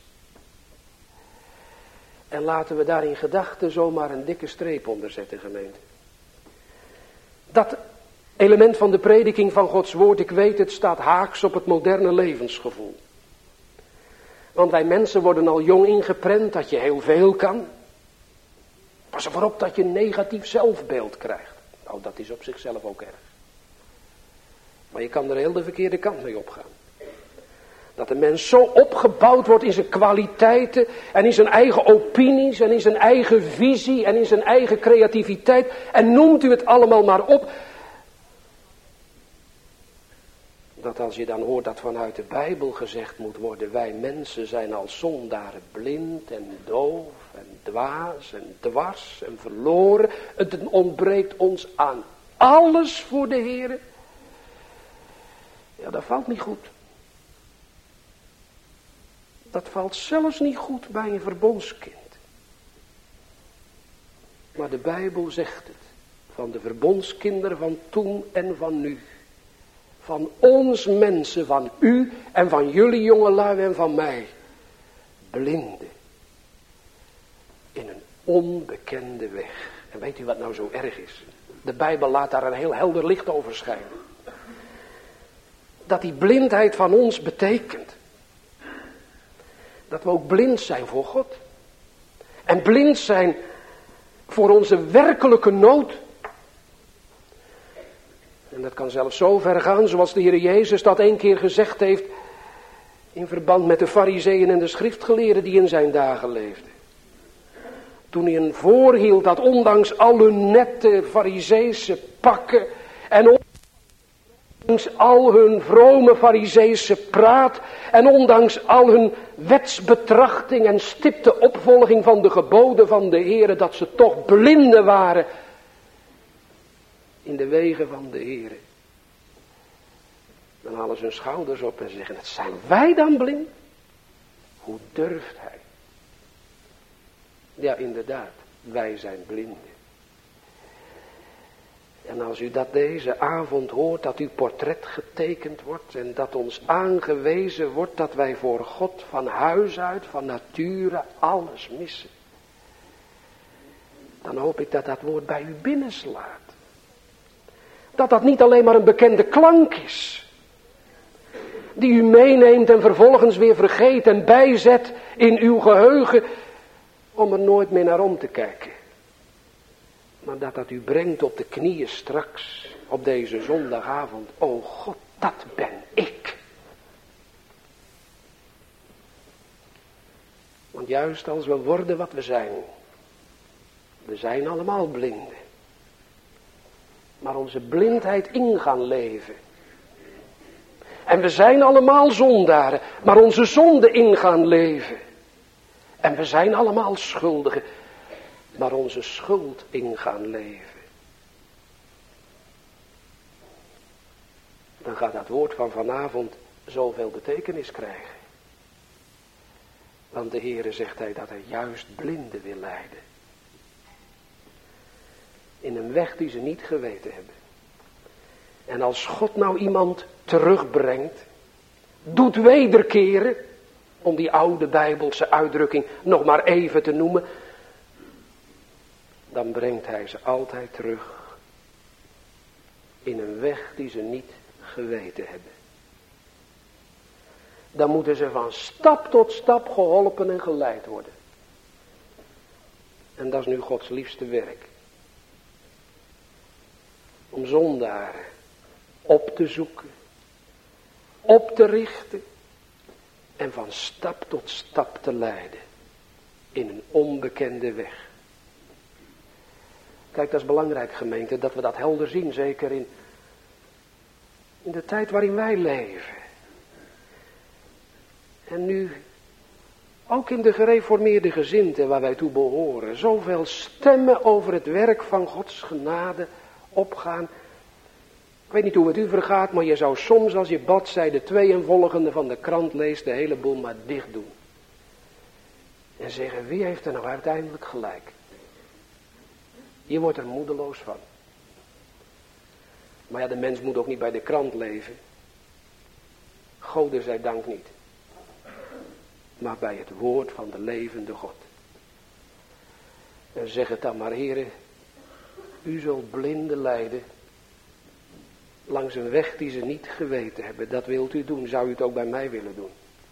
En laten we daar in gedachten zomaar een dikke streep onder zetten, gemeente. Dat element van de prediking van Gods woord, ik weet het, staat haaks op het moderne levensgevoel. Want wij mensen worden al jong ingeprent dat je heel veel kan. Pas ervoor op dat je een negatief zelfbeeld krijgt. Nou, dat is op zichzelf ook erg. Maar je kan er heel de verkeerde kant mee opgaan. Dat de mens zo opgebouwd wordt in zijn kwaliteiten en in zijn eigen opinies en in zijn eigen visie en in zijn eigen creativiteit. En noemt u het allemaal maar op. Dat als je dan hoort dat vanuit de Bijbel gezegd moet worden, wij mensen zijn als zondaren blind en doof en dwaas en dwars en verloren. Het ontbreekt ons aan alles voor de Heere. Ja, dat valt niet goed. Dat valt zelfs niet goed bij een verbondskind. Maar de Bijbel zegt het. Van de verbondskinderen van toen en van nu. Van ons mensen, van u en van jullie jongelui en van mij. Blinden. In een onbekende weg. En weet u wat nou zo erg is? De Bijbel laat daar een heel helder licht over schijnen. Dat die blindheid van ons betekent dat we ook blind zijn voor God. En blind zijn voor onze werkelijke nood. En dat kan zelfs zo ver gaan zoals de Heer Jezus dat één keer gezegd heeft in verband met de Farizeeën en de schriftgeleerden die in zijn dagen leefden. Toen hij hen voorhield dat ondanks al hun nette Farizeese pakken en ondanks al hun vrome Farizeese praat en ondanks al hun wetsbetrachting en stipte opvolging van de geboden van de Heere, dat ze toch blinden waren in de wegen van de Heere. Dan halen ze hun schouders op en zeggen, het zijn wij dan blind? Hoe durft hij? Ja, inderdaad, wij zijn blinden. En als u dat deze avond hoort, dat uw portret getekend wordt en dat ons aangewezen wordt dat wij voor God van huis uit, van nature, alles missen. Dan hoop ik dat dat woord bij u binnenslaat. Dat dat niet alleen maar een bekende klank is. Die u meeneemt en vervolgens weer vergeet en bijzet in uw geheugen. Om er nooit meer naar om te kijken. Maar dat dat u brengt op de knieën straks. Op deze zondagavond. O God, dat ben ik. Want juist als we worden wat we zijn. We zijn allemaal blinden. Maar onze blindheid in gaan leven. En we zijn allemaal zondaren. Maar onze zonde in gaan leven. En we zijn allemaal schuldigen. Maar onze schuld in gaan leven. Dan gaat dat woord van vanavond zoveel betekenis krijgen. Want de Heere zegt hij dat hij juist blinden wil leiden. In een weg die ze niet geweten hebben. En als God nou iemand terugbrengt. Doet wederkeren. Om die oude Bijbelse uitdrukking nog maar even te noemen. Dan brengt hij ze altijd terug. In een weg die ze niet geweten hebben. Dan moeten ze van stap tot stap geholpen en geleid worden. En dat is nu Gods liefste werk. Om zondaren op te zoeken. Op te richten. En van stap tot stap te leiden. In een onbekende weg. Kijk, dat is belangrijk, gemeente, dat we dat helder zien. Zeker in, in de tijd waarin wij leven. En nu, ook in de gereformeerde gezinten waar wij toe behoren. Zoveel stemmen over het werk van Gods genade opgaan. Ik weet niet hoe het u vergaat, maar je zou soms als je bladzijde twee en volgende van de krant leest, de hele boel maar dicht doen. En zeggen, wie heeft er nou uiteindelijk gelijk? Je wordt er moedeloos van. Maar ja, de mens moet ook niet bij de krant leven. Gode zij dank niet. Maar bij het woord van de levende God. En zeg het dan maar, heren, u zult blinden leiden. Langs een weg die ze niet geweten hebben. Dat wilt u doen. Zou u het ook bij mij willen doen?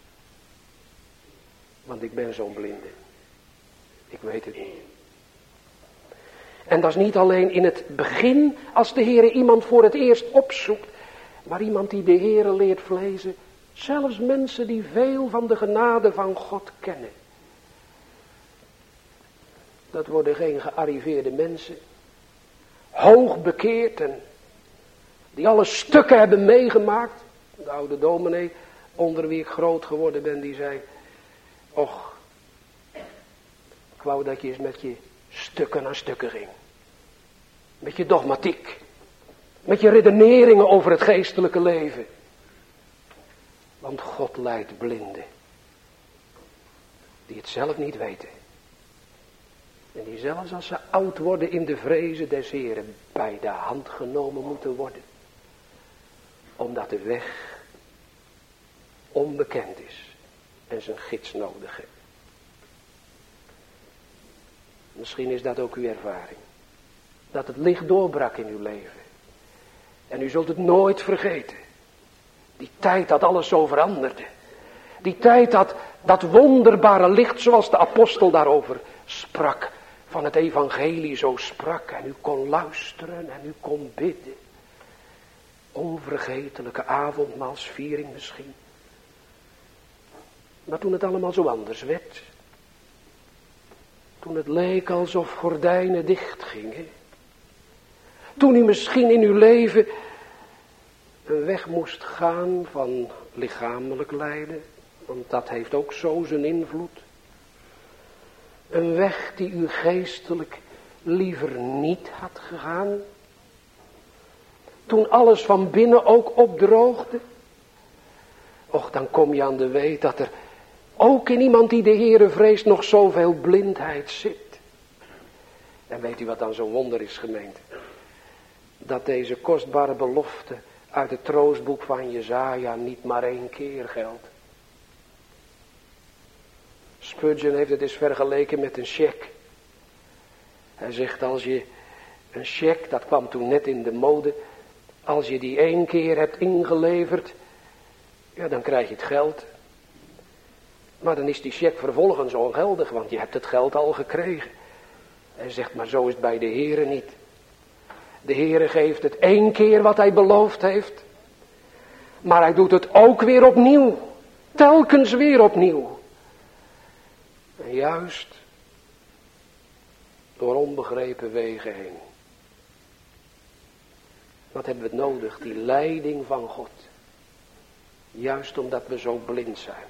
Want ik ben zo'n blinde. Ik weet het niet. En dat is niet alleen in het begin, als de Heere iemand voor het eerst opzoekt, maar iemand die de Heere leert vlezen. Zelfs mensen die veel van de genade van God kennen. Dat worden geen gearriveerde mensen. Hoog bekeerd en die alle stukken hebben meegemaakt. De oude dominee, onder wie ik groot geworden ben, die zei, och, ik wou dat je eens met je stukken aan stukken ging. Met je dogmatiek. Met je redeneringen over het geestelijke leven. Want God leidt blinden. Die het zelf niet weten. En die zelfs als ze oud worden in de vrezen des Heren bij de hand genomen moeten worden. Omdat de weg onbekend is. En zijn gids nodig heeft. Misschien is dat ook uw ervaring. Dat het licht doorbrak in uw leven. En u zult het nooit vergeten. Die tijd dat alles zo veranderde. Die tijd dat dat wonderbare licht, zoals de apostel daarover sprak, van het evangelie zo sprak en u kon luisteren en u kon bidden. Onvergetelijke avondmaalsviering misschien. Maar toen het allemaal zo anders werd, toen het leek alsof gordijnen dichtgingen, toen u misschien in uw leven een weg moest gaan van lichamelijk lijden, want dat heeft ook zo zijn invloed. Een weg die u geestelijk liever niet had gegaan. Toen alles van binnen ook opdroogde. Och, dan kom je aan de weet dat er ook in iemand die de Heere vreest nog zoveel blindheid zit. En weet u wat dan zo'n wonder is, gemeente? Dat deze kostbare belofte uit het troostboek van Jesaja niet maar één keer geldt. Spurgeon heeft het eens vergeleken met een cheque. Hij zegt, als je een cheque, dat kwam toen net in de mode, als je die één keer hebt ingeleverd, ja, dan krijg je het geld. Maar dan is die cheque vervolgens ongeldig, want je hebt het geld al gekregen. Hij zegt, maar zo is het bij de Heere niet. De Heere geeft het één keer wat hij beloofd heeft. Maar hij doet het ook weer opnieuw. Telkens weer opnieuw. En juist door onbegrepen wegen heen. Wat hebben we het nodig? Die leiding van God. Juist omdat we zo blind zijn.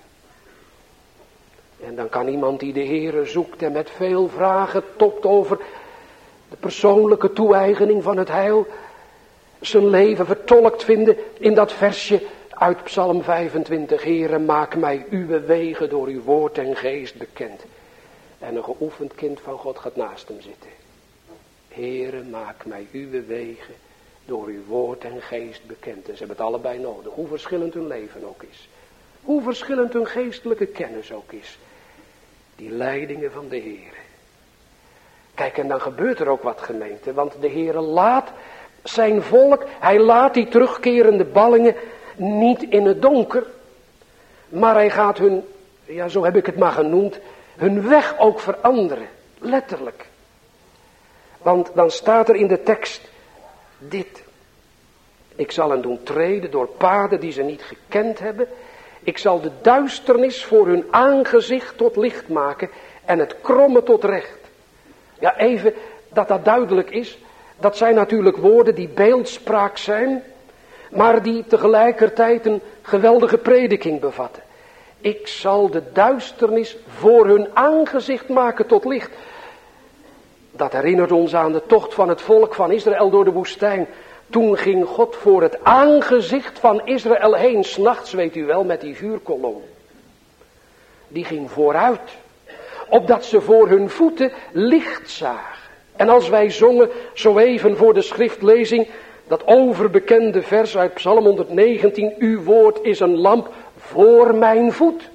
En dan kan iemand die de Heere zoekt en met veel vragen tot over de persoonlijke toe-eigening van het heil, zijn leven vertolkt vinden in dat versje uit Psalm vijfentwintig. Heere, maak mij uw wegen door uw woord en geest bekend. En een geoefend kind van God gaat naast hem zitten. Heere, maak mij uw wegen door uw woord en geest bekend. En ze hebben het allebei nodig, hoe verschillend hun leven ook is. Hoe verschillend hun geestelijke kennis ook is. Die leidingen van de Heere. Kijk, en dan gebeurt er ook wat, gemeente. Want de Heere laat zijn volk, hij laat die terugkerende ballingen niet in het donker. Maar hij gaat hun, ja zo heb ik het maar genoemd, hun weg ook veranderen. Letterlijk. Want dan staat er in de tekst dit. Ik zal hen doen treden door paden die ze niet gekend hebben. Ik zal de duisternis voor hun aangezicht tot licht maken en het kromme tot recht. Ja, even dat dat duidelijk is. Dat zijn natuurlijk woorden die beeldspraak zijn, maar die tegelijkertijd een geweldige prediking bevatten. Ik zal de duisternis voor hun aangezicht maken tot licht. Dat herinnert ons aan de tocht van het volk van Israël door de woestijn. Toen ging God voor het aangezicht van Israël heen, 's nachts, weet u wel, met die vuurkolom. Die ging vooruit, opdat ze voor hun voeten licht zagen. En als wij zongen, zo even voor de schriftlezing, dat overbekende vers uit Psalm honderdnegentien, uw woord is een lamp voor mijn voet.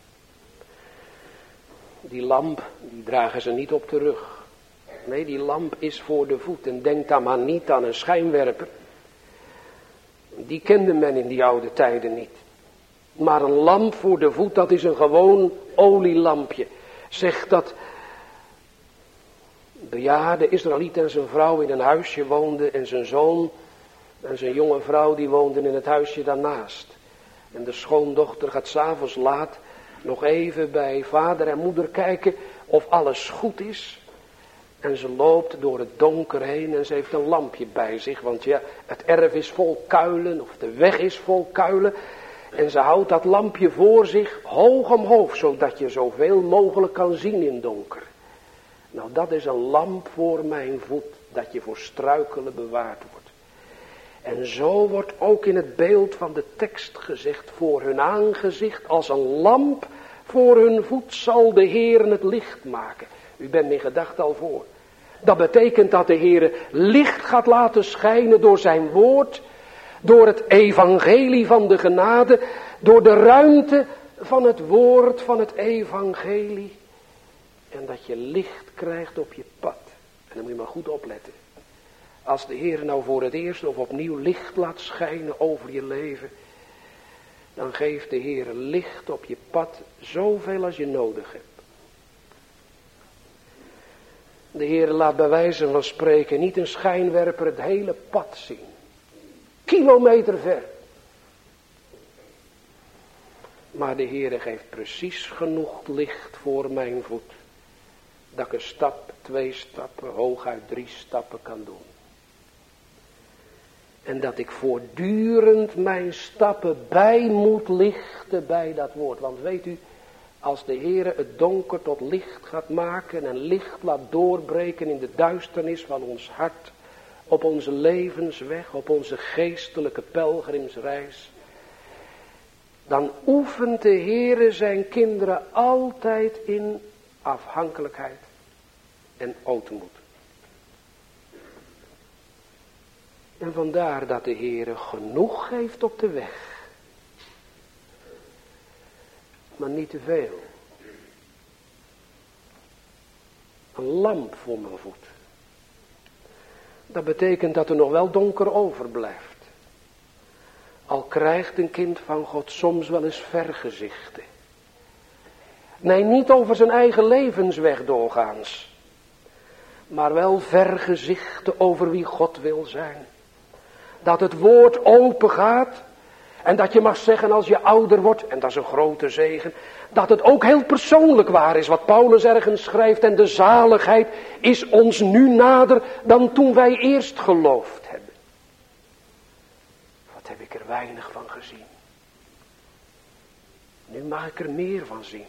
Die lamp, die dragen ze niet op de rug. Nee, die lamp is voor de voet. En denk dan maar niet aan een schijnwerper. Die kende men in die oude tijden niet. Maar een lamp voor de voet, dat is een gewoon olielampje. Zegt dat bejaarde Israëliet en zijn vrouw in een huisje woonden. En zijn zoon en zijn jonge vrouw die woonden in het huisje daarnaast. En de schoondochter gaat 's avonds laat nog even bij vader en moeder kijken of alles goed is. En ze loopt door het donker heen en ze heeft een lampje bij zich. Want ja, het erf is vol kuilen of de weg is vol kuilen. En ze houdt dat lampje voor zich hoog omhoog, zodat je zoveel mogelijk kan zien in donker. Nou, dat is een lamp voor mijn voet, dat je voor struikelen bewaard wordt. En zo wordt ook in het beeld van de tekst gezegd, voor hun aangezicht als een lamp voor hun voet zal de Heer het licht maken. U bent in gedachte al voor. Dat betekent dat de Heer licht gaat laten schijnen door zijn woord, door het evangelie van de genade, door de ruimte van het woord van het evangelie. En dat je licht krijgt op je pad. En dan moet je maar goed opletten. Als de Heer nou voor het eerst of opnieuw licht laat schijnen over je leven, dan geeft de Heer licht op je pad zoveel als je nodig hebt. De Heer laat bij wijze van spreken niet een schijnwerper het hele pad zien. Kilometer ver. Maar de Heer geeft precies genoeg licht voor mijn voet. Dat ik een stap, twee stappen, hooguit drie stappen kan doen. En dat ik voortdurend mijn stappen bij moet lichten bij dat woord. Want weet u, als de Heer het donker tot licht gaat maken en licht laat doorbreken in de duisternis van ons hart, op onze levensweg, op onze geestelijke pelgrimsreis, dan oefent de Heer zijn kinderen altijd in afhankelijkheid en ootmoed. En vandaar dat de Heer genoeg geeft op de weg, maar niet te veel. Een lamp voor mijn voet. Dat betekent dat er nog wel donker overblijft. Al krijgt een kind van God soms wel eens vergezichten. Nee, niet over zijn eigen levensweg doorgaans. Maar wel vergezichten over wie God wil zijn. Dat het woord open gaat. En dat je mag zeggen als je ouder wordt, en dat is een grote zegen, dat het ook heel persoonlijk waar is wat Paulus ergens schrijft. En de zaligheid is ons nu nader dan toen wij eerst geloofd hebben. Wat heb ik er weinig van gezien. Nu mag ik er meer van zien.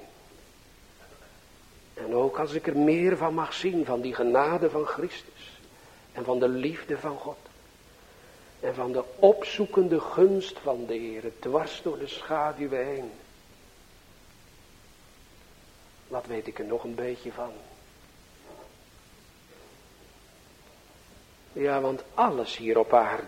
En ook als ik er meer van mag zien, van die genade van Christus. En van de liefde van God. En van de opzoekende gunst van de Heer, dwars door de schaduwen heen. Wat weet ik er nog een beetje van? Ja, want alles hier op aarde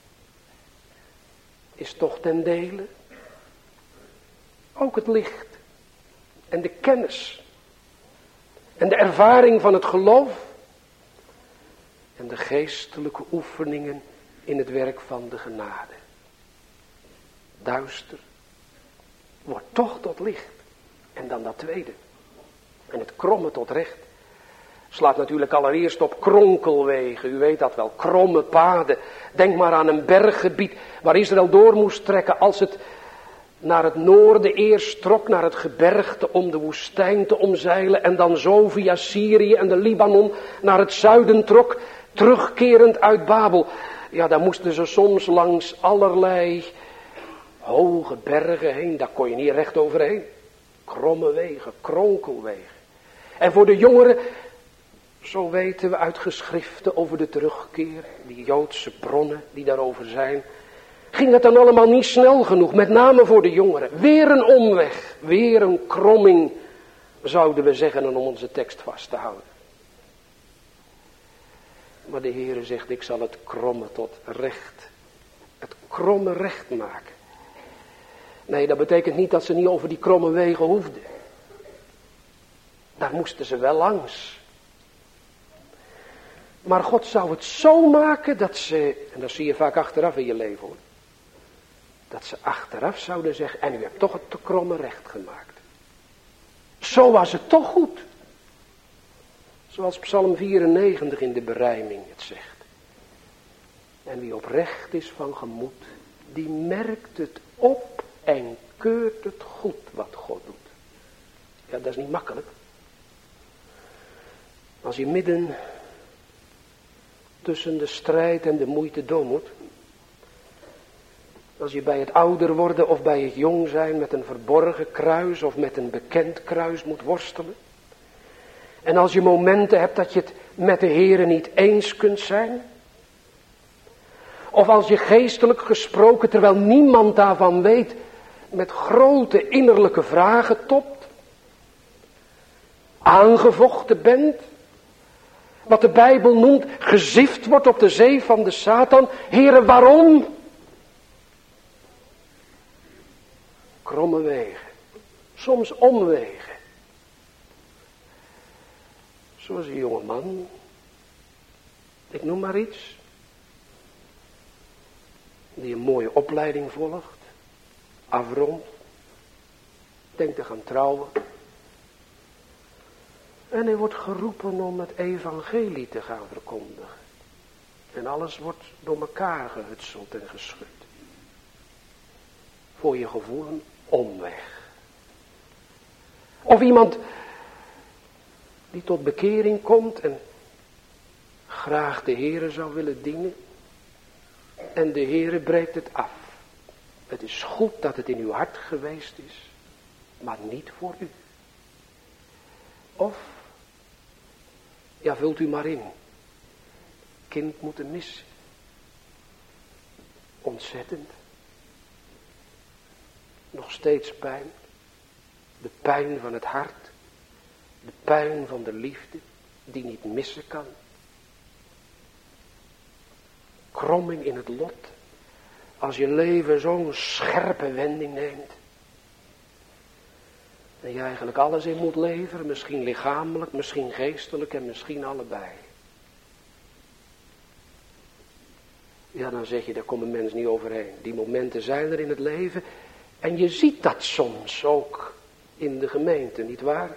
is toch ten dele. Ook het licht en de kennis en de ervaring van het geloof en de geestelijke oefeningen in het werk van de genade. Duister wordt toch tot licht. En dan dat tweede. En het kromme tot recht. Slaat natuurlijk allereerst op kronkelwegen. U weet dat wel, kromme paden. Denk maar aan een berggebied waar Israël door moest trekken als het naar het noorden eerst trok, naar het gebergte om de woestijn te omzeilen. En dan zo via Syrië en de Libanon naar het zuiden trok, terugkerend uit Babel. Ja, daar moesten ze soms langs allerlei hoge bergen heen. Daar kon je niet recht overheen. Kromme wegen, kronkelwegen. En voor de jongeren, zo weten we uit geschriften over de terugkeer, die Joodse bronnen die daarover zijn, ging het dan allemaal niet snel genoeg, met name voor de jongeren. Weer een omweg, weer een kromming, zouden we zeggen, om onze tekst vast te houden. Maar de Heere zegt, ik zal het kromme tot recht, het kromme recht maken. Nee, dat betekent niet dat ze niet over die kromme wegen hoefden. Daar moesten ze wel langs. Maar God zou het zo maken dat ze, en dat zie je vaak achteraf in je leven hoor, dat ze achteraf zouden zeggen, en u hebt toch het te kromme recht gemaakt. Zo was het toch goed. Zoals Psalm vierennegentig in de berijming het zegt. En wie oprecht is van gemoed, die merkt het op en keurt het goed wat God doet. Ja, dat is niet makkelijk. Als je midden tussen de strijd en de moeite door moet. Als je bij het ouder worden of bij het jong zijn met een verborgen kruis of met een bekend kruis moet worstelen. En als je momenten hebt dat je het met de Heere niet eens kunt zijn. Of als je geestelijk gesproken, terwijl niemand daarvan weet, met grote innerlijke vragen topt. Aangevochten bent. Wat de Bijbel noemt, gezift wordt op de zee van de Satan. Heere, waarom? Kromme wegen. Soms omwegen. Zoals een jonge man. Ik noem maar iets. Die een mooie opleiding volgt. Afrondt. Denkt te gaan trouwen. En hij wordt geroepen om het evangelie te gaan verkondigen. En alles wordt door elkaar gehutseld en geschud. Voor je gevoel een omweg. Of iemand die tot bekering komt en graag de Heere zou willen dienen. En de Heere breekt het af. Het is goed dat het in uw hart geweest is, maar niet voor u. Of, ja, vult u maar in. Kind moeten missen. Ontzettend. Nog steeds pijn. De pijn van het hart. De pijn van de liefde die niet missen kan. Kromming in het lot. Als je leven zo'n scherpe wending neemt. En je eigenlijk alles in moet leveren. Misschien lichamelijk, misschien geestelijk en misschien allebei. Ja, dan zeg je, daar komt een mens niet overheen. Die momenten zijn er in het leven. En je ziet dat soms ook in de gemeente, nietwaar?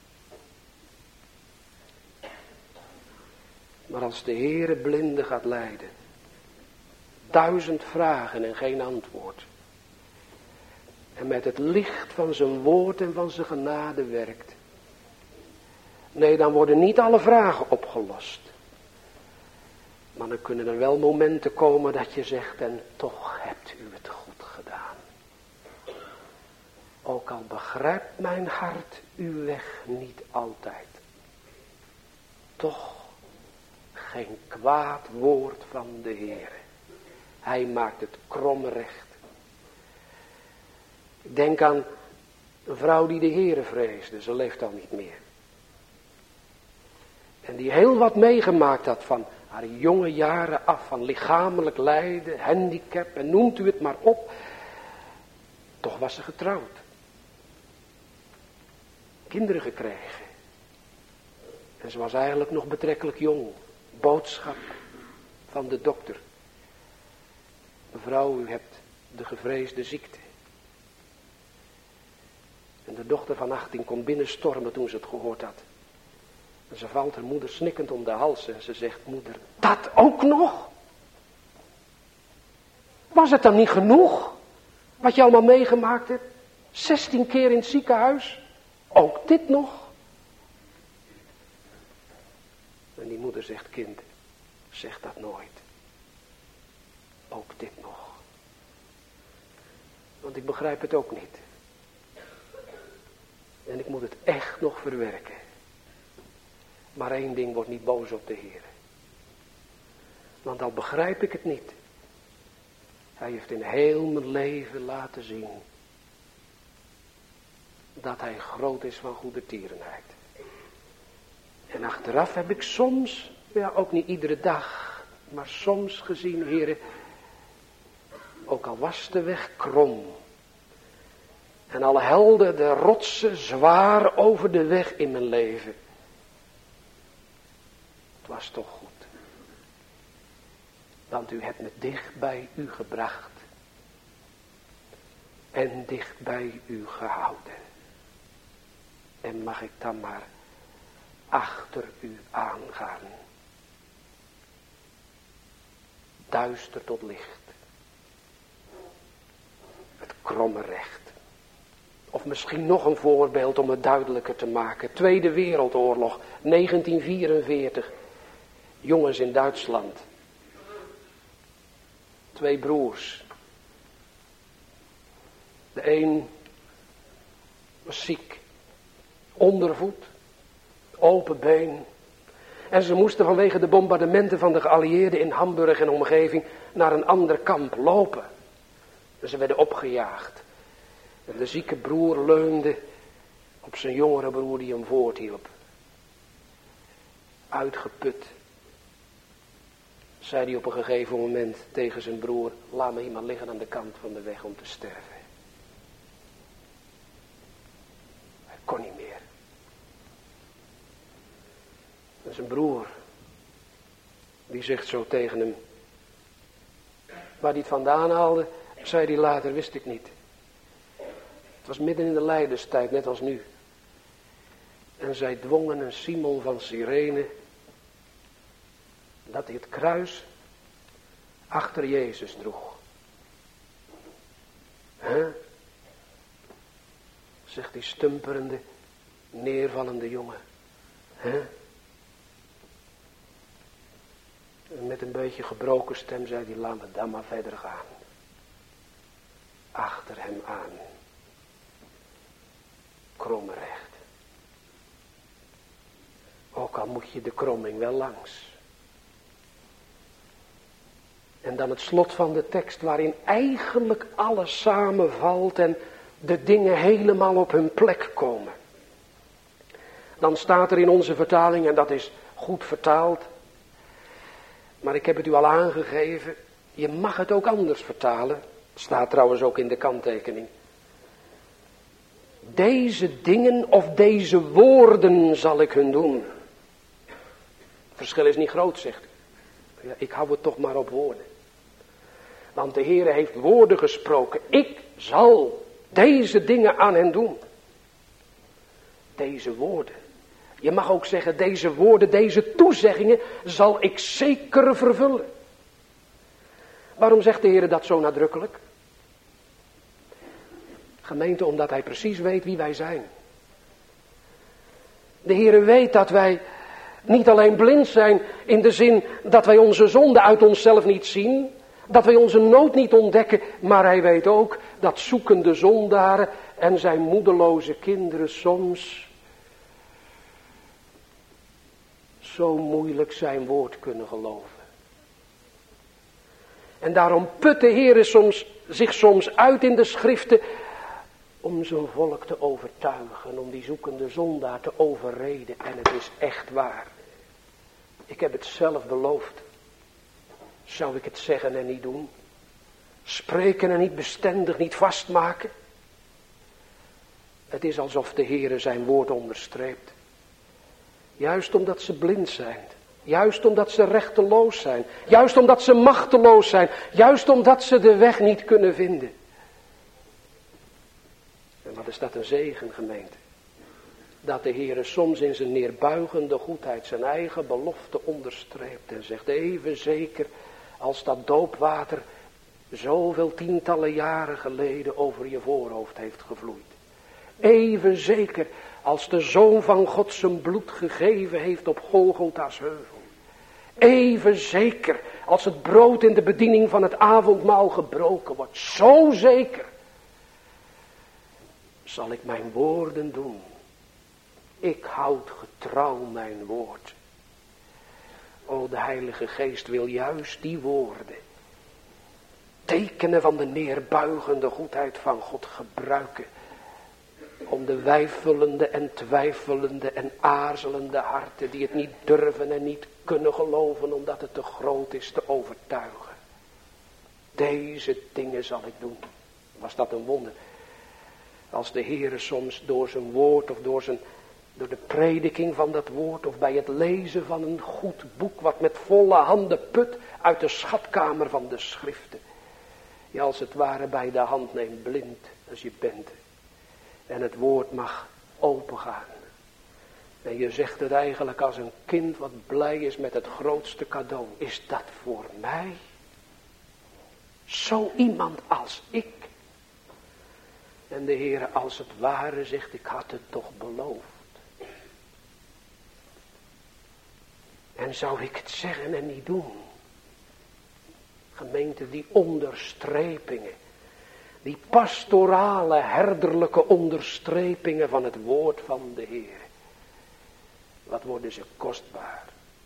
Maar als de Heere blinden gaat leiden. Duizend vragen en geen antwoord. En met het licht van zijn woord en van zijn genade werkt. Nee, dan worden niet alle vragen opgelost. Maar dan kunnen er wel momenten komen dat je zegt, en toch hebt u het goed gedaan. Ook al begrijpt mijn hart uw weg niet altijd. Toch geen kwaad woord van de Heere. Hij maakt het kromme recht. Ik denk aan een vrouw die de Heere vreesde. Ze leeft al niet meer. En die heel wat meegemaakt had van haar jonge jaren af. Van lichamelijk lijden, handicap en noemt u het maar op. Toch was ze getrouwd. Kinderen gekregen. En ze was eigenlijk nog betrekkelijk jong. Boodschap van de dokter. Mevrouw, u hebt de gevreesde ziekte. En de dochter van achttien komt binnenstormen toen ze het gehoord had. En ze valt haar moeder snikkend om de hals en ze zegt, moeder, dat ook nog? Was het dan niet genoeg? Wat je allemaal meegemaakt hebt? zestien keer in het ziekenhuis? Ook dit nog? En die moeder zegt, kind, zeg dat nooit. Ook dit nog. Want ik begrijp het ook niet. En ik moet het echt nog verwerken. Maar één ding, wordt niet boos op de Heer. Want al begrijp ik het niet. Hij heeft in heel mijn leven laten zien. Dat hij groot is van goede tierenheid. En achteraf heb ik soms, ja ook niet iedere dag, maar soms gezien, Heere, ook al was de weg krom. En al helden de rotsen zwaar over de weg in mijn leven. Het was toch goed. Want u hebt me dicht bij u gebracht. En dicht bij u gehouden. En mag ik dan maar achter u aangaan. Duister tot licht. Het kromme recht. Of misschien nog een voorbeeld om het duidelijker te maken. Tweede Wereldoorlog, negentien vierenveertig. Jongens in Duitsland. Twee broers. De een was ziek. Ondervoet. Open been. En ze moesten vanwege de bombardementen van de geallieerden in Hamburg en omgeving naar een ander kamp lopen. En ze werden opgejaagd. En de zieke broer leunde op zijn jongere broer die hem voorthielp. Uitgeput. Zei hij op een gegeven moment tegen zijn broer, laat me hier maar liggen aan de kant van de weg om te sterven. Hij kon niet meer. En zijn broer, die zegt zo tegen hem, waar hij het vandaan haalde, zei hij later, wist ik niet. Het was midden in de lijdenstijd, net als nu. En zij dwongen een Simon van Cyrene dat hij het kruis achter Jezus droeg. Huh? Zegt die stumperende, neervallende jongen. Huh? En met een beetje gebroken stem zei hij, laat me dan maar verder gaan. Achter hem aan. Kromme recht. Ook al moet je de kromming wel langs. En dan het slot van de tekst waarin eigenlijk alles samenvalt en de dingen helemaal op hun plek komen. Dan staat er in onze vertaling, en dat is goed vertaald, maar ik heb het u al aangegeven, je mag het ook anders vertalen. Staat trouwens ook in de kanttekening. Deze dingen of deze woorden zal ik hun doen. Het verschil is niet groot, zegt u. Ja, ik hou het toch maar op woorden. Want de Heere heeft woorden gesproken. Ik zal deze dingen aan hen doen. Deze woorden. Je mag ook zeggen, deze woorden, deze toezeggingen zal ik zeker vervullen. Waarom zegt de Heere dat zo nadrukkelijk? Gemeente, omdat hij precies weet wie wij zijn. De Heere weet dat wij niet alleen blind zijn in de zin dat wij onze zonde uit onszelf niet zien, dat wij onze nood niet ontdekken, maar hij weet ook dat zoekende zondaren en zijn moedeloze kinderen soms zo moeilijk zijn woord kunnen geloven. En daarom put de Heere soms, zich soms uit in de schriften om zijn volk te overtuigen, om die zoekende zondaar te overreden. En het is echt waar. Ik heb het zelf beloofd. Zou ik het zeggen en niet doen? Spreken en niet bestendig, niet vastmaken? Het is alsof de Heere zijn woord onderstreept. Juist omdat ze blind zijn. Juist omdat ze rechteloos zijn. Juist omdat ze machteloos zijn. Juist omdat ze de weg niet kunnen vinden. En wat is dat een zegen, gemeente. Dat de Heere soms in zijn neerbuigende goedheid zijn eigen belofte onderstreept. En zegt even zeker als dat doopwater zoveel tientallen jaren geleden over je voorhoofd heeft gevloeid. Even zeker als de Zoon van God zijn bloed gegeven heeft op Golgotha's heuvel. Even zeker als het brood in de bediening van het avondmaal gebroken wordt. Zo zeker zal ik mijn woorden doen. Ik houd getrouw mijn woord. O, de Heilige Geest wil juist die woorden, tekenen van de neerbuigende goedheid van God gebruiken, om de weifelende en twijfelende en aarzelende harten, die het niet durven en niet kunnen geloven, omdat het te groot is, te overtuigen. Deze dingen zal ik doen. Was dat een wonder? Als de Heere soms door zijn woord of door, zijn, door de prediking van dat woord of bij het lezen van een goed boek wat met volle handen put uit de schatkamer van de schriften, je als het ware bij de hand neemt, blind als je bent. En het woord mag opengaan. En je zegt het eigenlijk als een kind wat blij is met het grootste cadeau. Is dat voor mij? Zo iemand als ik. En de Heere als het ware zegt, ik had het toch beloofd. En zou ik het zeggen en niet doen? Gemeente, die onderstrepingen. Die pastorale, herderlijke onderstrepingen van het woord van de Heer. Wat worden ze kostbaar.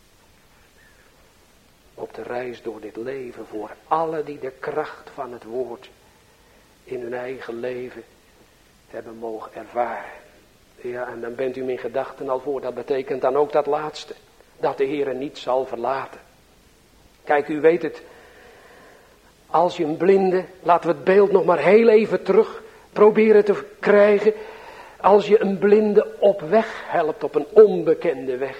Op de reis door dit leven voor alle die de kracht van het woord in hun eigen leven hebben mogen ervaren. Ja, en dan bent u mijn gedachten al voor. Dat betekent dan ook dat laatste. Dat de Heer niet zal verlaten. Kijk, u weet het. Als je een blinde, laten we het beeld nog maar heel even terug proberen te krijgen. Als je een blinde op weg helpt, op een onbekende weg.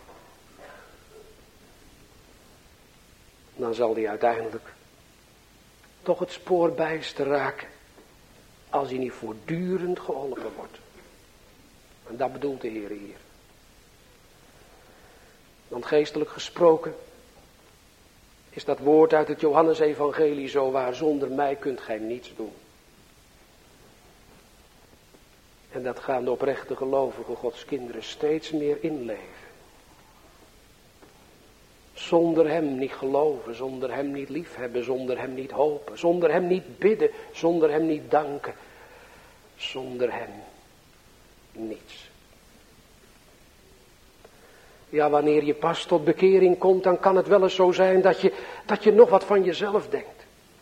Dan zal die uiteindelijk toch het spoor bijster raken. Als hij niet voortdurend geholpen wordt. En dat bedoelt de Heer hier. Want geestelijk gesproken is dat woord uit het Johannesevangelie zo waar: zonder mij kunt gij niets doen. En dat gaan de oprechte gelovige Gods kinderen steeds meer inleven. Zonder hem niet geloven, zonder hem niet liefhebben, zonder hem niet hopen, zonder hem niet bidden, zonder hem niet danken, zonder hem niets. Ja, wanneer je pas tot bekering komt, dan kan het wel eens zo zijn dat je, dat je nog wat van jezelf denkt.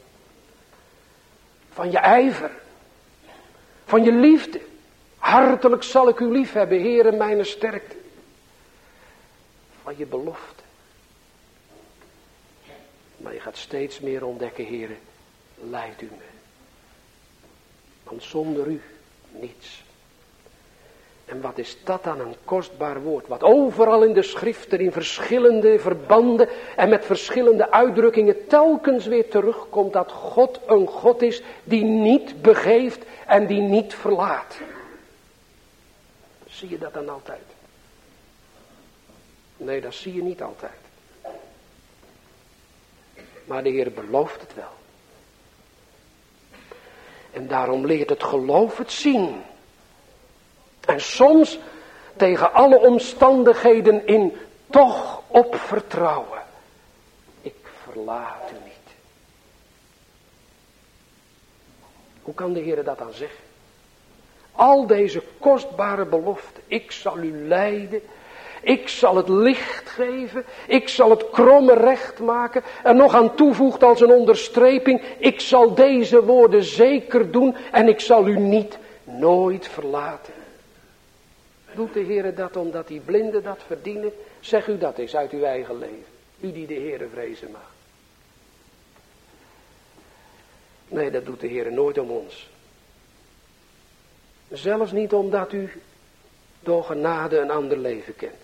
Van je ijver, van je liefde. Hartelijk zal ik u lief hebben, Heere, mijn sterkte. Van je belofte. Maar je gaat steeds meer ontdekken, Heere, leid u me. Want zonder u niets. En wat is dat dan een kostbaar woord, wat overal in de schriften in verschillende verbanden en met verschillende uitdrukkingen telkens weer terugkomt, dat God een God is die niet begeeft en die niet verlaat. Zie je dat dan altijd? Nee, dat zie je niet altijd. Maar de Heer belooft het wel. En daarom leert het geloof het zien. En soms tegen alle omstandigheden in toch op vertrouwen. Ik verlaat u niet. Hoe kan de Heer dat dan zeggen? Al deze kostbare beloften. Ik zal u leiden. Ik zal het licht geven. Ik zal het kromme recht maken. Er nog aan toevoegt als een onderstreping. Ik zal deze woorden zeker doen. En ik zal u niet nooit verlaten. Doet de Heer dat omdat die blinden dat verdienen? Zeg u dat eens uit uw eigen leven. U die de Heer vrezen mag. Nee, dat doet de Heer nooit om ons. Zelfs niet omdat u door genade een ander leven kent.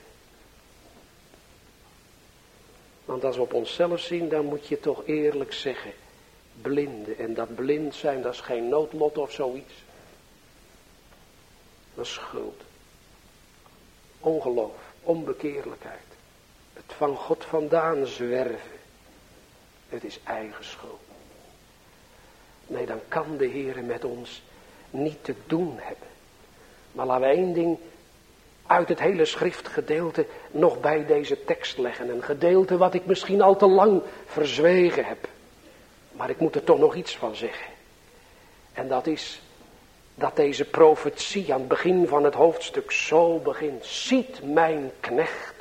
Want als we op onszelf zien, dan moet je toch eerlijk zeggen, blinden. En dat blind zijn, dat is geen noodlot of zoiets. Dat is schuld. Ongeloof, onbekeerlijkheid. Het van God vandaan zwerven. Het is eigen schuld. Nee, dan kan de Heer met ons niet te doen hebben. Maar laten we één ding uit het hele schriftgedeelte nog bij deze tekst leggen. Een gedeelte wat ik misschien al te lang verzwegen heb. Maar ik moet er toch nog iets van zeggen. En dat is dat deze profetie aan het begin van het hoofdstuk zo begint. Ziet mijn knecht,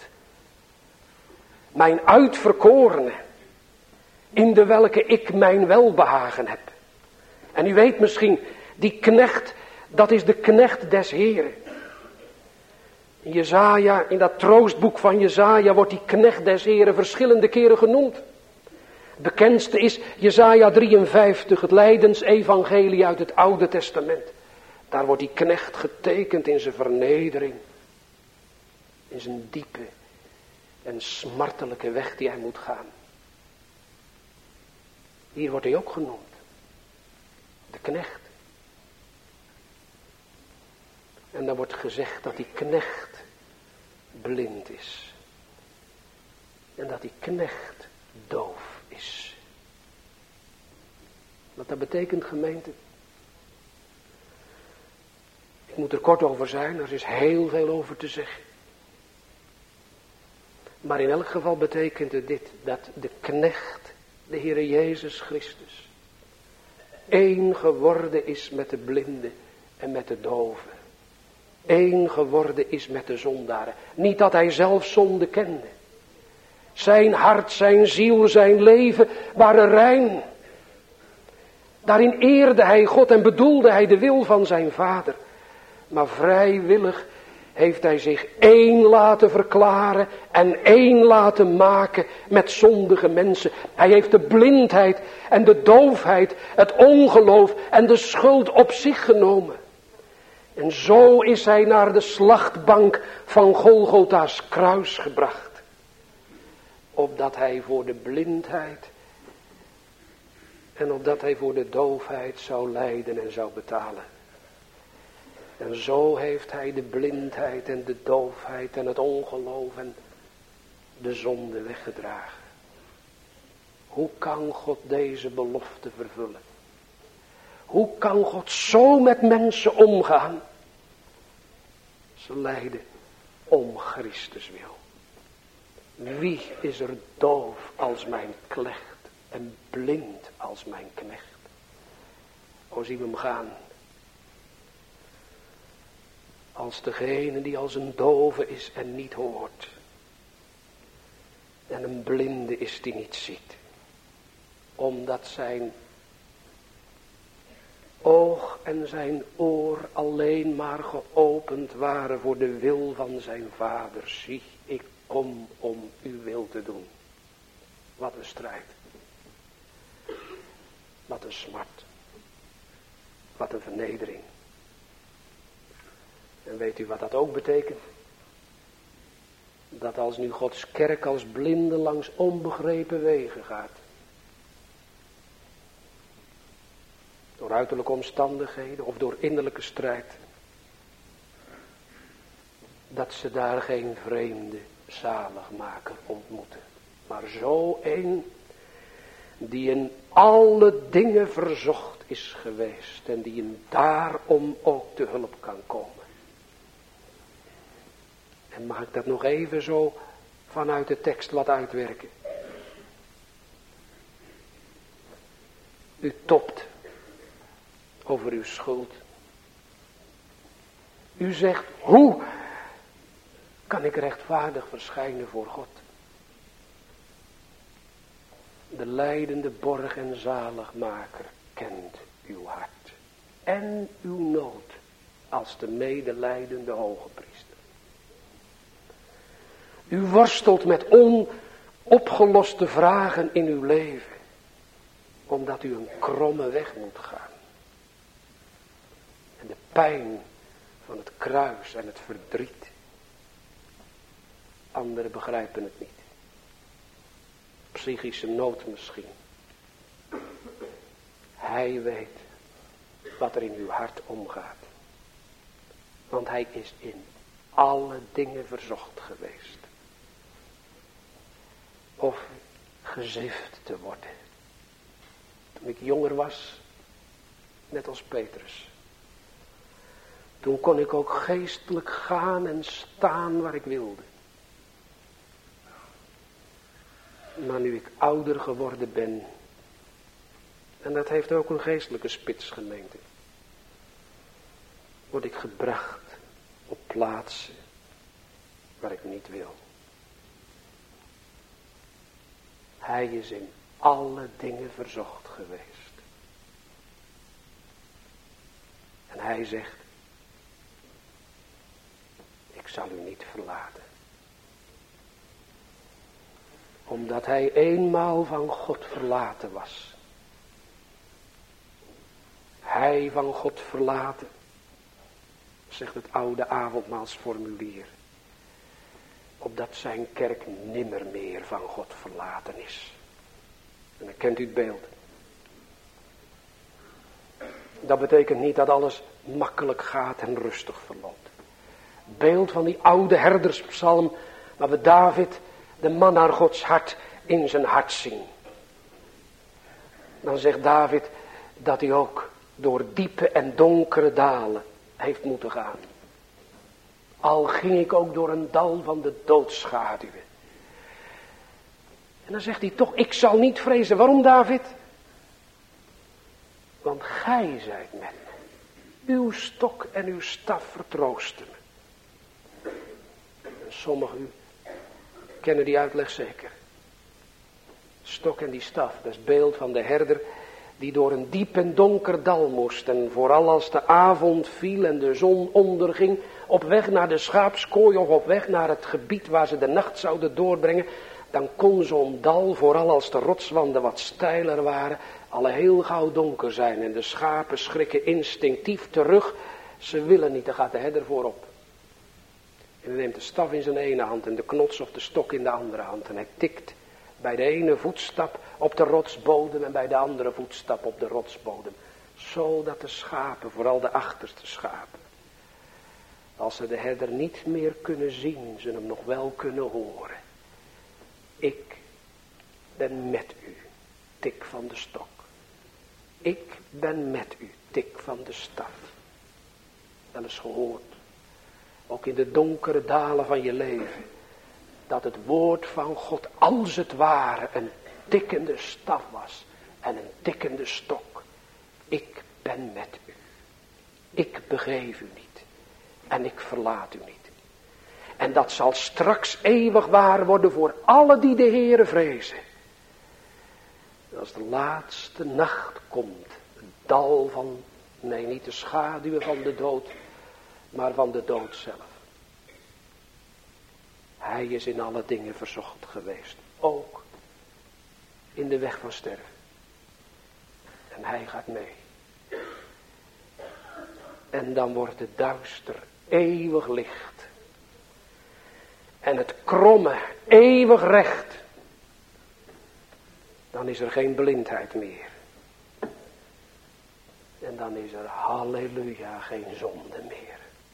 mijn uitverkorene, in de welke ik mijn welbehagen heb. En u weet misschien, die knecht, dat is de knecht des Heren. In Jesaja, in dat troostboek van Jesaja wordt die knecht des Heren verschillende keren genoemd. Het bekendste is Jesaja drieënvijftig, het lijdensevangelie uit het Oude Testament. Daar wordt die knecht getekend in zijn vernedering. In zijn diepe en smartelijke weg die hij moet gaan. Hier wordt hij ook genoemd. De knecht. En dan wordt gezegd dat die knecht blind is. En dat die knecht doof is. Wat dat betekent, gemeente? Ik moet er kort over zijn, er is heel veel over te zeggen. Maar in elk geval betekent het dit, dat de knecht, de Heere Jezus Christus, één geworden is met de blinde en met de doven. Eén geworden is met de zondaren. Niet dat hij zelf zonde kende. Zijn hart, zijn ziel, zijn leven waren rein. Daarin eerde hij God en bedoelde hij de wil van zijn Vader. Maar vrijwillig heeft hij zich één laten verklaren en één laten maken met zondige mensen. Hij heeft de blindheid en de doofheid, het ongeloof en de schuld op zich genomen. En zo is hij naar de slachtbank van Golgotha's kruis gebracht. Opdat hij voor de blindheid en opdat hij voor de doofheid zou lijden en zou betalen. En zo heeft hij de blindheid en de doofheid en het ongeloof en de zonde weggedragen. Hoe kan God deze belofte vervullen? Hoe kan God zo met mensen omgaan? Ze lijden om Christus wil. Wie is er doof als mijn knecht en blind als mijn knecht? O, zien we hem gaan. Als degene die als een dove is en niet hoort. En een blinde is die niet ziet. Omdat zijn oog en zijn oor alleen maar geopend waren voor de wil van zijn vader. Zie, ik kom om uw wil te doen. Wat een strijd. Wat een smart. Wat een vernedering. En weet u wat dat ook betekent? Dat als nu Gods kerk als blinde langs onbegrepen wegen gaat. Door uiterlijke omstandigheden of door innerlijke strijd. Dat ze daar geen vreemde zaligmaker ontmoeten. Maar zo een die in alle dingen verzocht is geweest. En die hem daarom ook te hulp kan komen. En mag ik dat nog even zo vanuit de tekst wat uitwerken. U topt over uw schuld. U zegt, hoe kan ik rechtvaardig verschijnen voor God? De lijdende borg en zaligmaker kent uw hart. En uw nood als de medelijdende hoge priester. U worstelt met onopgeloste vragen in uw leven. Omdat u een kromme weg moet gaan. En de pijn van het kruis en het verdriet. Anderen begrijpen het niet. Psychische nood misschien. Hij weet wat er in uw hart omgaat. Want hij is in alle dingen verzocht geweest. Of gezift te worden. Toen ik jonger was, net als Petrus. Toen kon ik ook geestelijk gaan en staan waar ik wilde. Maar nu ik ouder geworden ben, en dat heeft ook een geestelijke spitsgemeente, word ik gebracht op plaatsen waar ik niet wil. Hij is in alle dingen verzocht geweest. En hij zegt, ik zal u niet verlaten. Omdat hij eenmaal van God verlaten was. Hij van God verlaten, zegt het oude avondmaalsformulier. Opdat zijn kerk nimmer meer van God verlaten is. En dan kent u het beeld. Dat betekent niet dat alles makkelijk gaat en rustig verloopt. Beeld van die oude herderspsalm, waar we David, de man naar Gods hart, in zijn hart zien. Dan zegt David dat hij ook door diepe en donkere dalen heeft moeten gaan. Al ging ik ook door een dal van de doodschaduwen. En dan zegt hij toch, ik zal niet vrezen. Waarom, David? Want gij zijt met me. Uw stok en uw staf vertroosten me. En sommigen u kennen die uitleg zeker. Stok en die staf, dat is beeld van de herder die door een diep en donker dal moest. En vooral als de avond viel en de zon onderging, op weg naar de schaapskooi of op weg naar het gebied waar ze de nacht zouden doorbrengen, dan kon zo'n dal, vooral als de rotswanden wat steiler waren, al heel gauw donker zijn. En de schapen schrikken instinctief terug. Ze willen niet, daar gaat de herder voorop. En hij neemt de staf in zijn ene hand en de knots of de stok in de andere hand. En hij tikt bij de ene voetstap op de rotsbodem en bij de andere voetstap op de rotsbodem. Zodat de schapen, vooral de achterste schapen, Als ze de herder niet meer kunnen zien, ze hem nog wel kunnen horen. Ik ben met u, tik van de stok. Ik ben met u, tik van de staf. Wel eens gehoord, ook in de donkere dalen van je leven, dat het woord van God als het ware een tikkende staf was en een tikkende stok. Ik ben met u. Ik begeef u niet. En ik verlaat u niet. En dat zal straks eeuwig waar worden voor alle die de Heere vrezen. Als de laatste nacht komt, het dal van, nee niet de schaduwen van de dood, maar van de dood zelf. Hij is in alle dingen verzocht geweest, ook in de weg van sterven. En hij gaat mee. En dan wordt het duister eeuwig licht. En het kromme eeuwig recht. Dan is er geen blindheid meer. En dan is er, halleluja, geen zonde meer.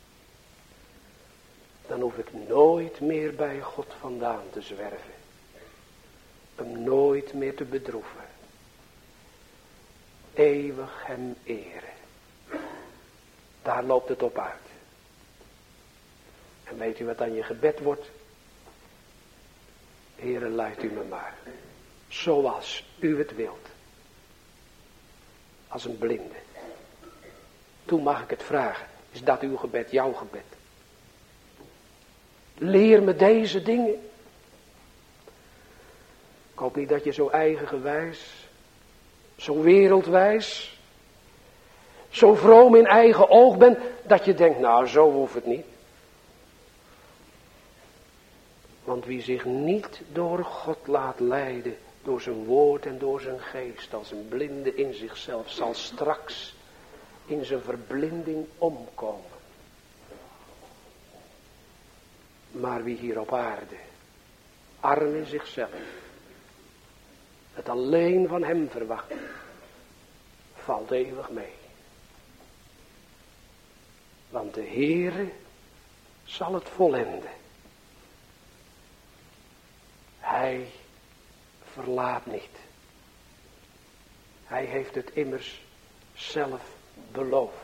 Dan hoef ik nooit meer bij God vandaan te zwerven. Hem nooit meer te bedroeven. Eeuwig hem eren. Daar loopt het op uit. En weet u wat dan je gebed wordt? Heere, leidt u me maar. Zoals u het wilt. Als een blinde. Toen mag ik het vragen. Is dat uw gebed, jouw gebed? Leer me deze dingen. Ik hoop niet dat je zo eigengewijs, zo wereldwijs, zo vroom in eigen oog bent, dat je denkt, nou zo hoeft het niet. Want wie zich niet door God laat leiden, door zijn woord en door zijn geest, als een blinde in zichzelf, zal straks in zijn verblinding omkomen. Maar wie hier op aarde, arm in zichzelf, het alleen van hem verwacht, valt eeuwig mee. Want de Heere zal het volenden. Hij verlaat niet. Hij heeft het immers zelf beloofd.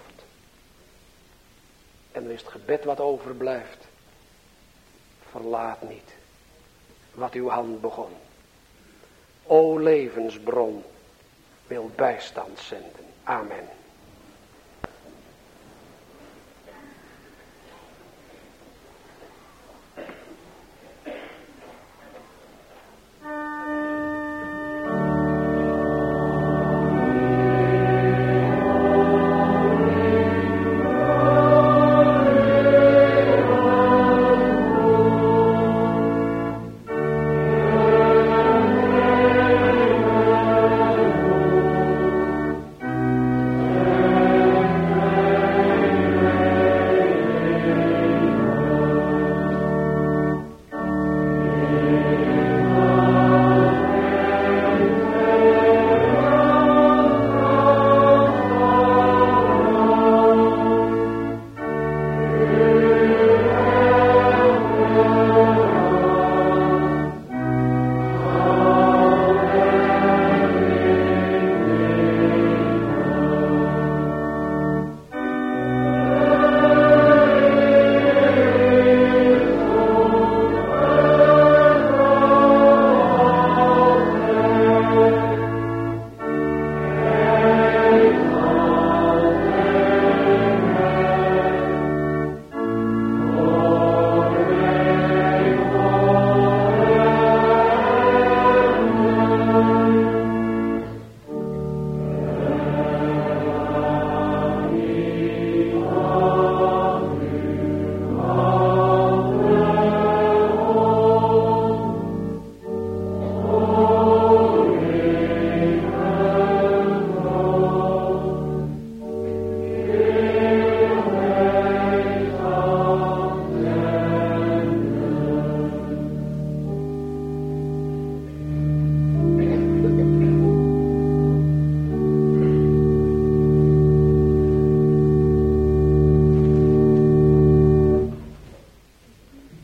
En dan is het gebed wat overblijft. Verlaat niet wat uw hand begon. O levensbron, wil bijstand zenden. Amen.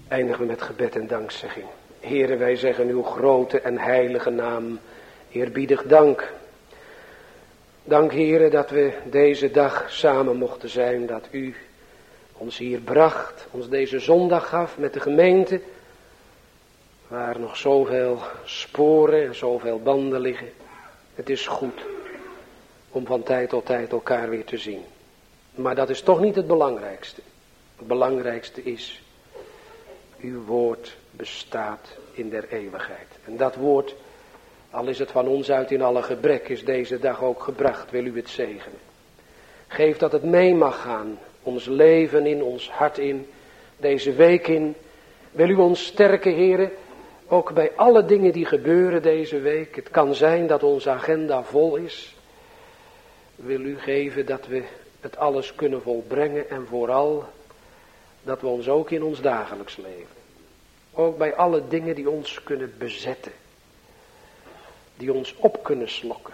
Eindigen we met gebed en dankzegging. Heere, wij zeggen uw grote en heilige naam eerbiedig dank. Dank, Heere, dat we deze dag samen mochten zijn, dat u ons hier bracht, ons deze zondag gaf met de gemeente, waar nog zoveel sporen en zoveel banden liggen. Het is goed om van tijd tot tijd elkaar weer te zien. Maar dat is toch niet het belangrijkste. Het belangrijkste is, uw woord bestaat in der eeuwigheid. En dat woord, al is het van ons uit in alle gebrek, is deze dag ook gebracht. Wil u het zegenen. Geef dat het mee mag gaan. Ons leven in, ons hart in, deze week in. Wil u ons sterken, Heere, ook bij alle dingen die gebeuren deze week. Het kan zijn dat onze agenda vol is. Wil u geven dat we het alles kunnen volbrengen en vooral dat we ons ook in ons dagelijks leven, ook bij alle dingen die ons kunnen bezetten, die ons op kunnen slokken,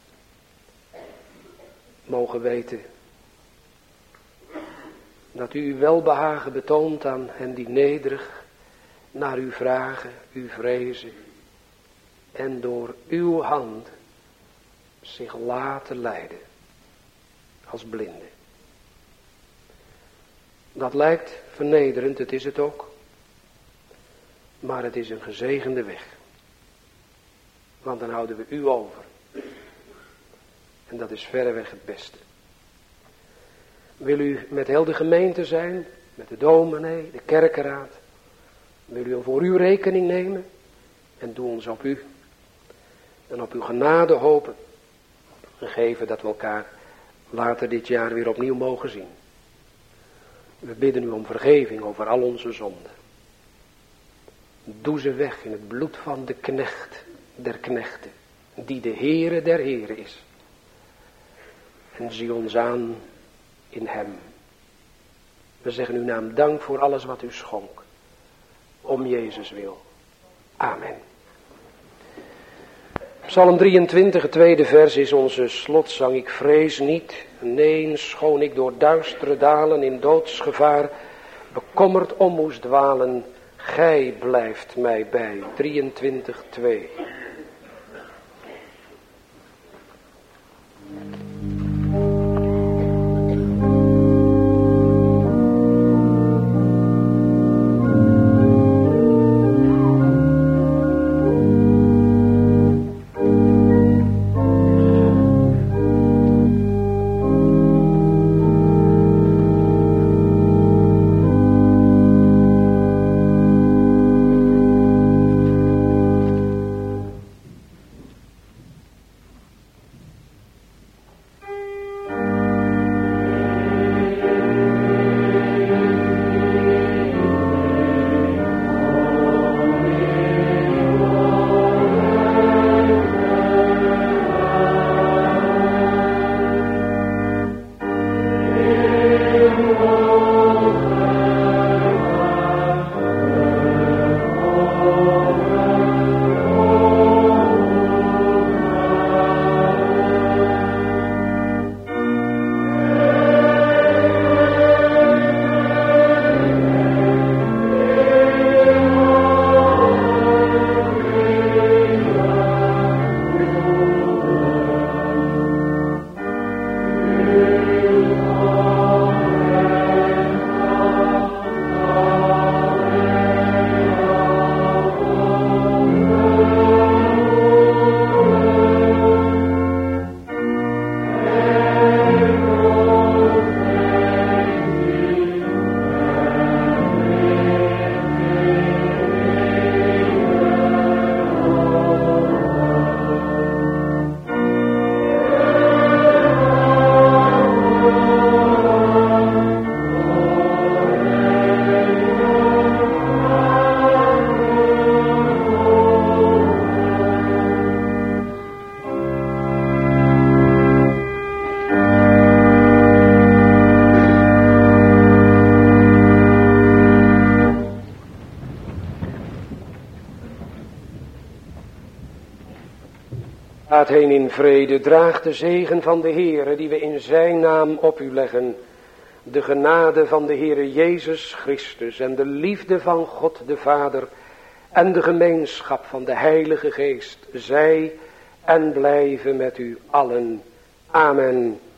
mogen weten dat u uw welbehagen betoont aan hen die nederig naar u vragen, u vrezen en door uw hand zich laten leiden als blinden. Dat lijkt vernederend, het is het ook, maar het is een gezegende weg. Want dan houden we u over. En dat is verreweg het beste. Wil u met heel de gemeente zijn, met de dominee, de kerkenraad, wil u voor uw rekening nemen en doe ons op u en op uw genade hopen en geven dat we elkaar later dit jaar weer opnieuw mogen zien. We bidden u om vergeving over al onze zonden. Doe ze weg in het bloed van de knecht der knechten, die de Heere der Heren is. En zie ons aan in hem. We zeggen uw naam dank voor alles wat u schonk. Om Jezus wil. Amen. Psalm drieëntwintig, het tweede vers is onze slotzang. Ik vrees niet, nee, schoon ik door duistere dalen in doodsgevaar bekommerd om moest dwalen, gij blijft mij bij. drieëntwintig, twee. Gaat heen in vrede, draag de zegen van de Heere die we in zijn naam op u leggen. de genade van de Heere Jezus Christus en de liefde van God de Vader en de gemeenschap van de Heilige Geest zij en blijven met u allen. Amen.